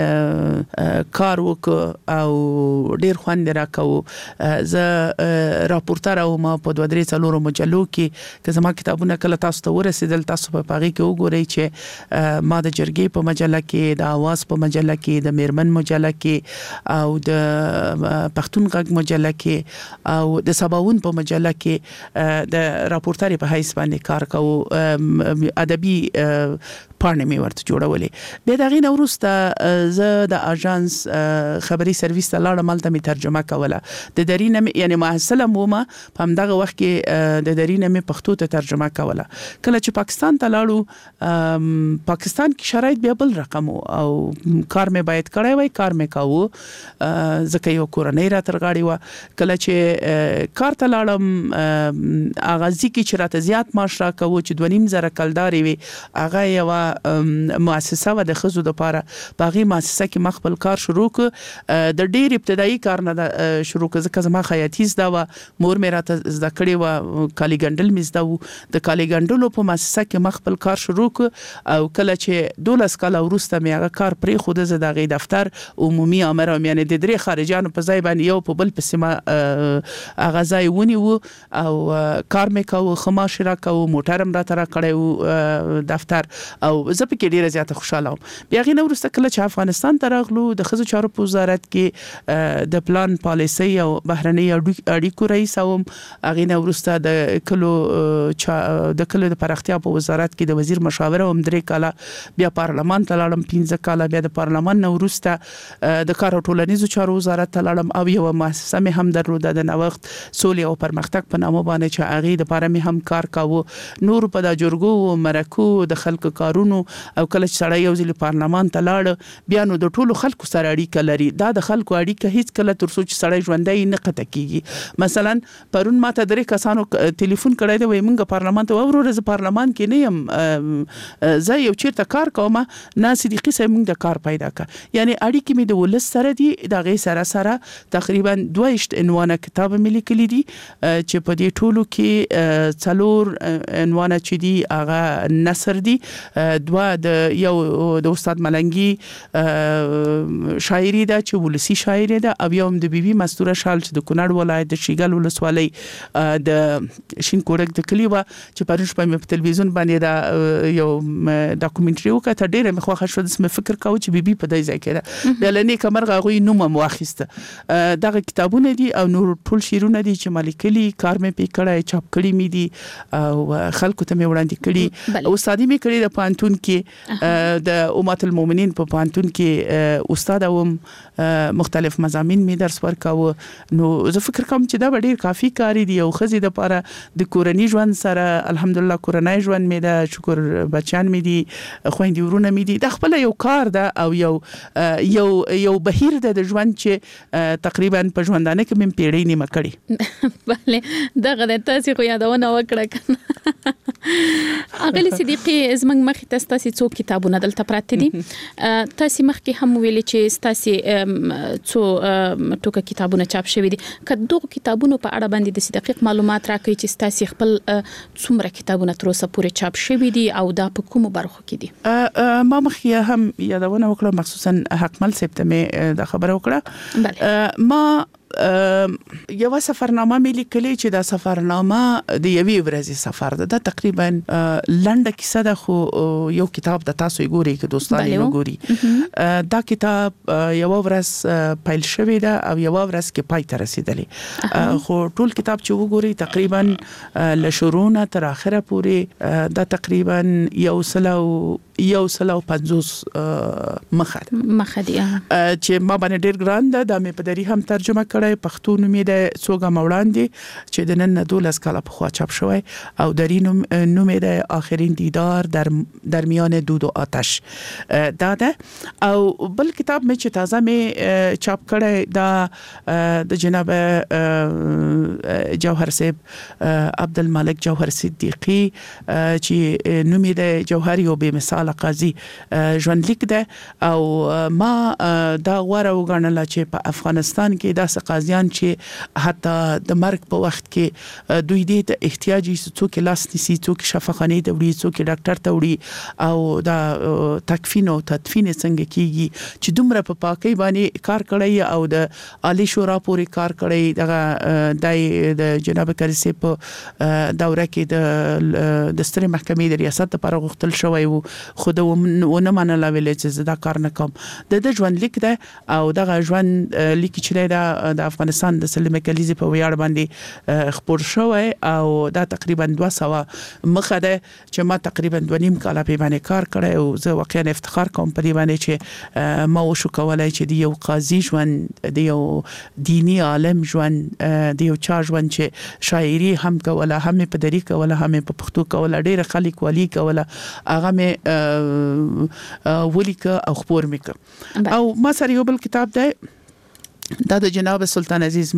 مې کار وک او ډیر خوند راکاو زه راپورټر او ما په 2-3 مجلو کې که زما کتابونه کله تاسو ته ورسېدل تاسو په پاغي کې وګورئ چې ما د جرګې په مجله کې د आवाज په مجله کې د میرمن مجله کې او د پښتون غږ مجله کې او د سباون په مجله کې د راپورټر په حیث باندې کار کوو ادبي پاڼې مې ورته جوړولې به دا غي نورسته زه د اژانس خبري سرویس ته لاړم مالته می ترجمه کوله د درینه یعنی محصله موما په همدغه وخت کې د درینه می پښتو ته ترجمه کوله کله چې پاکستان ته لاړو پاکستان کې شرایط بیا بل رقم او کار مې باید کړی وای کار مې کاوه ځکه یو کورنۍ را ترغاړي و کله چې کار ته لاړم اغازي کې چې راته زیات معاش را کوو چې 2.5 کلداري وي هغه یو مؤسسه و د خزو د لپاره باغی مؤسسه کې مخبل کار شروع ک د ډیر ابتدایي کار نه شروع ک ځکه زما خیاطیز دا و مور مې راته زده کړې و کالی ګندل مې زده و د کالی ګندلو په مؤسسه کې مخبل کار شروع ک او کله چې 12 کال وروسته مې هغه کار پرې خود زه د غي دفتر عمومي امر یعنی د درې خارجانو په ځای باندې یو په بل په سیمه هغه ځای ونی و او کار مې کوو خماش را کوو موټرم را تر کړو دفتر او زه پکې ډیره زیاته خوشاله وم. بیا غي نورسته کله چې افغانستان ته راغلو د خزو چارو په وزارت کې د پلان پالیسي او بهرنۍ اړیکو رئیس وم. غي نورسته د کلو د پراختیا په وزارت کې د وزیر مشاوره هم 3 کاله بیا پارلمان ته لاړم 15 کاله بیا د پارلمان نورسته د کار او ټولنیزو چارو وزارت ته لاړم او یو مؤسسه مې هم درلوده د نوښت سولې او پرمختګ په نامه باندې چې هغه د لپاره مې هم کار کاوه. نور په د جرګو مرکو د خلکو کارونو او کله چې سړی یو ځل پارلمان ته لاړ بیا نو د ټولو خلکو سره اړیکه لري دا د خلکو اړیکه هیڅ کله ترڅو چې سړی ژوندۍ نه قطع کیږي. مثلا پرون ماته 3 کسانو ټلیفون کړی دی وای مونږ پارلمان ته ورور ز پارلمان کې نه يم زه یو چیرته کار کوم نه صدیقي سه مونږ د کار پیدا ک یعنی اړیکه مې د ولس سره دی د غي سره تقریبا 2 عنوانه کتاب ملي کلی دي چې په دې ټولو کې 4 عنوانه چې دي هغه نثر دي دوا د یو د استاد ملنګي شاعري ده چې ولسی شاعري ده او یو د بیبي مستوره شال چې د کونړ ولایت د شیګل ولسوالۍ د شین کوړک د کلیوه چې پرون شپه په تلویزیون باندې دا یو ډاکومنټري وکړه ډیره مخه شو د سم فکر کاوه چې بیبي په دای ځای کې ده بلنې کمرغه غوي نوم مواخسته دغه کتابونه دي او نور ټول شیرونه دي چې مالکلی کار مې پې کړای چاپ کړی مې دي او خلکو ته مې وړاندې کړی او استادي مې کړی د پانتون کې د امت المؤمنین په پانتون کې استاد اوم مختلف مضامین می درس ورکاو نو زه فکر کوم چې دا ډیر کافي کاری دی او خزي د لپاره د کورنۍ ژوند سره الحمدلله کورنۍ ژوند می ده شکر بچان می دي خويندې ورونه می دي د خپل یو کار ده او یو بهیر ده د ژوند چې تقریبا په ژوندانه کې مې پیړۍ نیمه کړې bale دغه د تاسو خو یادونه وکړه کنه اغلی صدیقي زمنګ مخ ته ستاسو څو کتابونه دلته پراته دي تاسو مخکې هم ویلي چې تاسو څو ټوکه کتابونه چاپ شوي دي کدو کتابونو په اړه باندې د دقیق معلومات راکړئ چې تاسو خپل څومره کتابونه تر اوسه پورې چاپ شوي دي او دا په کومو برخو کې دي ما مخکې هم یادونه وکړه مخصوصا حکمل سپتمه د خبره وکړه ما یو سفرنامه مې لیکلې چې دا سفرنامه د یوې ورځې سفر ده تقریبا لنډه کیسه ده خو یو کتاب د تاسو ګوري کې دوستانه یې ګوري دا کتاب یو ورځ پیل شوی ده او یو ورځ کې پای ته رسیدلی خو ټول کتاب چې وګوري تقریبا له شروع تر اخره پورې دا تقریبا 150 مخه دي چې ما باندې ډیر ګران ده د مې په دری هم ترجمه کړی پښتو نومې د څوګه موړاندې چې د نن 12 کاله په خوا چاپ شوی او درې نومې د آخرین دیدار درمیان دود و آتش دا ده او بل کتاب مې چې تازه مې چاپ کړی دا د جناب جوهر صاحب عبدالملک جوهر صدیقی چې نومې د جوهری او بے مثال قاضي ژوندلیک ده او ما دا غوړه وګڼله چې په افغانستان کې داسې قاضیان چې حتی د مرګ په وخت کې دوی دې ته احتیاجي څوک لاس نیسي څوک شفاخانه ته وړي څوک ډاکټر ته وړي او دا تکفین او تدفین څنګه کیږي چې دومره په پاکي باندې کار کړی او د عالی شورا پورې کار کړی د جناب کرسی په دوره کې د سترې محکمې د ریاست لپاره غوښتل شوی وو خو د ونه منل ویل چې دا کار نه کوم د ژوند لیک ده او دغه ژوند لیک چې د افغانستان د سلمې کلیزې په ویاړ باندې خبر شوی او دا تقریبا 200 مخه ده چې ما تقریبا 2.5 کال په باندې کار کړی او زه واقعا افتخار کوم په دې باندې چې ما وشو کولای چې د یو قاضي ژوند د یو دینی عالم ژوند د یو چا ژوند چې شاعري هم کوله هم په دری کوله هم په پښتو کوله ډېر خلک والی کوله هغه مې ولیک او خبر میک او ما سره یو بل کتاب ده دا د جناب سلطان عزیز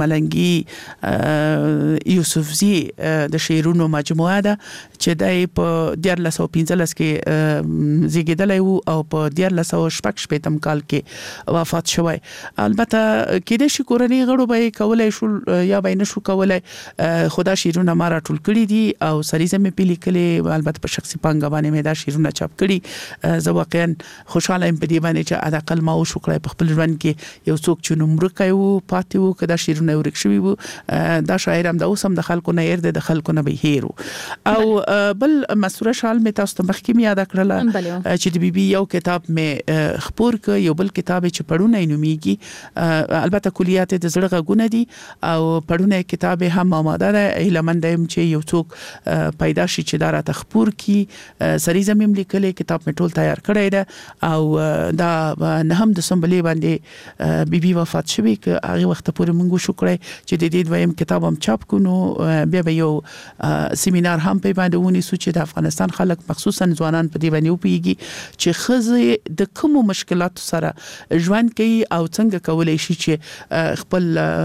ملنګي یوسفزی د شعرونو مجموعه ده چې د په 1915 کې زیږیدلی وو او په 1916 کال کې وفات شوی البته کې د شکرنی غړو به کولای شو یا به نه شو کولای خدا شعرونه ما راټول کړي دي او سریزه مې پیلي کړي البته په شخصي پانګه باندې مې دا شعرونه چاپ کړي زه واقعا خوشاله یم په دې باندې چې اداقل ما وشو کړی په خپل ژوند کې یو څوک چې نمبر کوي پاتې وو کدا شیرونه ورک شوی وو دا شاعر هم د اوسم د خلکو نه ير د خلکو نه به هیرو او بل مسوره شال می تاسو ته مخکې یاد کړل چې د بي بي یو کتاب می خبر ک یو بل کتاب چې پړونه نوميږي البته کلیات د زړه غونه دي او پړونه کتاب هم آماده ده ایلمند هم چې یو څوک پیدا شي چې دا را تخبر کی سریزه مم لیکلې کتاب می ټول تیار کړی ده او دا نه هم د سمبلې باندې بي بي وفات شوی هغه وخت پورې مونږ شو کړی چې د دې دویم کتاب هم چاپ کونو بیا به یو سیمینار هم په باندې ونی سوچ د افغانستان خلک مخصوصا ځوانان په دې باندې وپیږي چې خزه د کوم مشکلات سره ژوند کوي او څنګه کولای شي چې خپل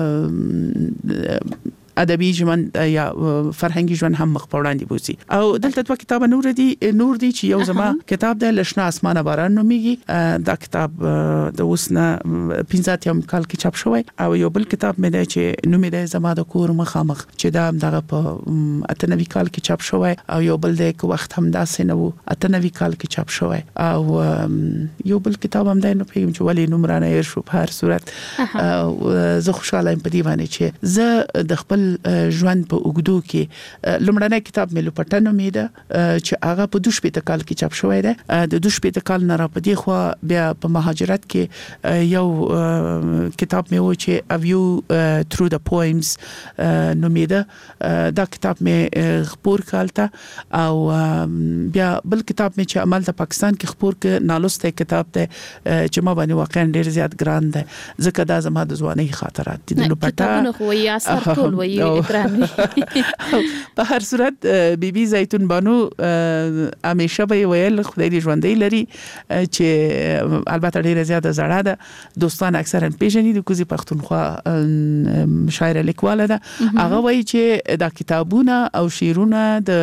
ادبي ژوند یا فرهنګي ژوند هم مخ په وړاندې بوزي او دلته دوه کتاب نور دي چې یو زما کتاب د لښنا اسمانه باران نوميږي دا کتاب د اوسنه 15 کال کې چاپ شوی او یو بل کتاب مې دی چې نوم یې زما د کور مخامخ چې دا دغه په 98 کال کې چاپ شوی او یو بل د وخت هم داسې نه وو 98 کال کې چاپ شوی او یو بل کتاب هم دی نو په چې ولې نمرانه یې شو په هر صورت زه خوشاله یم په دې باندې چې زه د خپل ژوند په اوګدو کې لومړنی کتاب مې لپټنو مې ده چې هغه په 20 کال کې چاپ شوی دی د 20 کال نه را پدې خو بیا په مهاجرت کې یو کتاب مې و چې اویو through the poems نو مې ده دا کتاب مې خبر کالته او بیا بل کتاب مې چې عمل د پاکستان کې خبر ک نالسته کتاب ده چې ما باندې واقعا ډیر زیات ګران ده ځکه دا زما د ځواني خاطرات دي نو پټه کتابونه خو یې اثر ټول وي په هر صورت بیبي زیتون بانو همیشه به ویل خدای دې ژوندۍ لري چې البته ډیره زیاته زړه ده دوستان اکثرا پیژني د کوزي پښتونخوا شاعر لیکواله ده هغه وایي چې دا کتابونه او شعرونه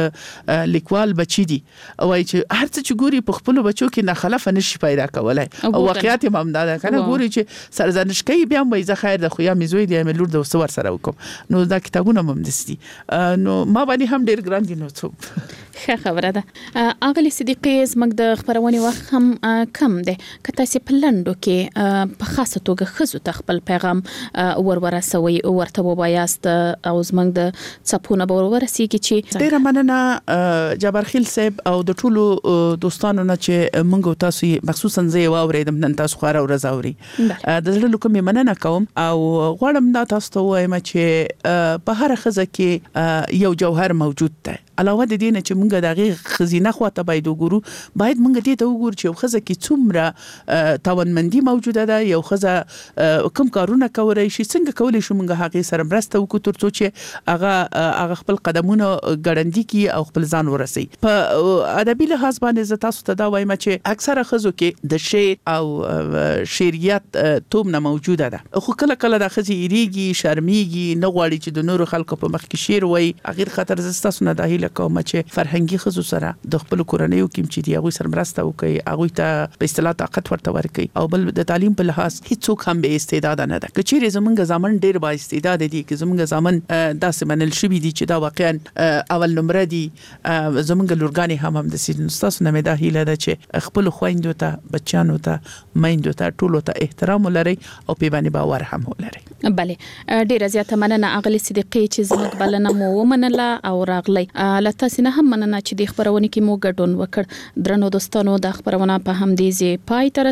د لیکوال بچی دي او وایي چې هر څه چې ګوري په خپل بچو کې نه خلاف نشي پیدا کولای او واقعیت هم دا ده کنه ګوري چې سرزنش کوي بیا وایي زه خیر د خویا میزوي دی ملور د وسور سره وکم نو دا کتابونه هم دستي نو ما باندې هم ډیر ګران دي نو څه ښه خبره ده اغلی صدیقې زموږ د خبرونې وخت هم کم دی که تاسو په لندو کې په خاصه توګه خزو ته خپل پیغام ورسوي ورته وبایاست او زموږ د څپونه به ورسیږي چې ډیره مننه جبرخیل صاحب او د ټولو دوستانو نه چې موږ تاسو مخصوصا زه واوریدم نن تاسو خو راو رزاوري د زړه لکه مننه کوم او غواړم دا تاسو ته وایم چې په هر خزه کې یو جوهر موجود دی علاوه د دې نه چې موږ دغه خزینه خواته باید وګورو باید موږ دې ته وګورو چې خزه کې څومره توانمندي موجوده ده یو خزه کوم کارونه کوي شي څنګه کولای شو موږ هغه سره مرسته وکړو ترڅو چې هغه خپل قدمونه ګړندې کی او خپل ځان ورسي په ادبي لحاظ باندې زه تاسو ته دا وایم چې اکثره خزو کې د شعر او شعریت تومنه موجوده ده خو کله کله د خزي ایریږي شرمېږي نه غواړي چې د نورو خلکو په مخ کې شعر وایي غیر خطر زستاسو نه داهله کوم چې فرهنګي خزو سره د خپل کورنۍ کې چې دی هغه سره مرسته وکړي هغه ته په اصطلاح طاقت ورته ورکړي او بل د تعلیم په لحاظ هیڅوک هم به استعداد نه ده کچېره زمونږ ځامن ډیر با استعداد دي چې زمونږ ځامن داسې منل شوی دي چې دا واقعا اول نمبر دي زمونږ لورګانی هم د سیستاسو نه مده هیله ده چې خپل خويندو ته بچانو ته میندو ته ټولو ته احترام ولري او په باندې باور هم ولري بله ډیر زیاته مننه اغلی صدیقې چې زموږ بلنه مو ومنله او راغلی لته سینه هم مننه چې د خبرونه کې مو ګډون وکړ درنو دوستانو د خبرونه په هم دي زی پای تر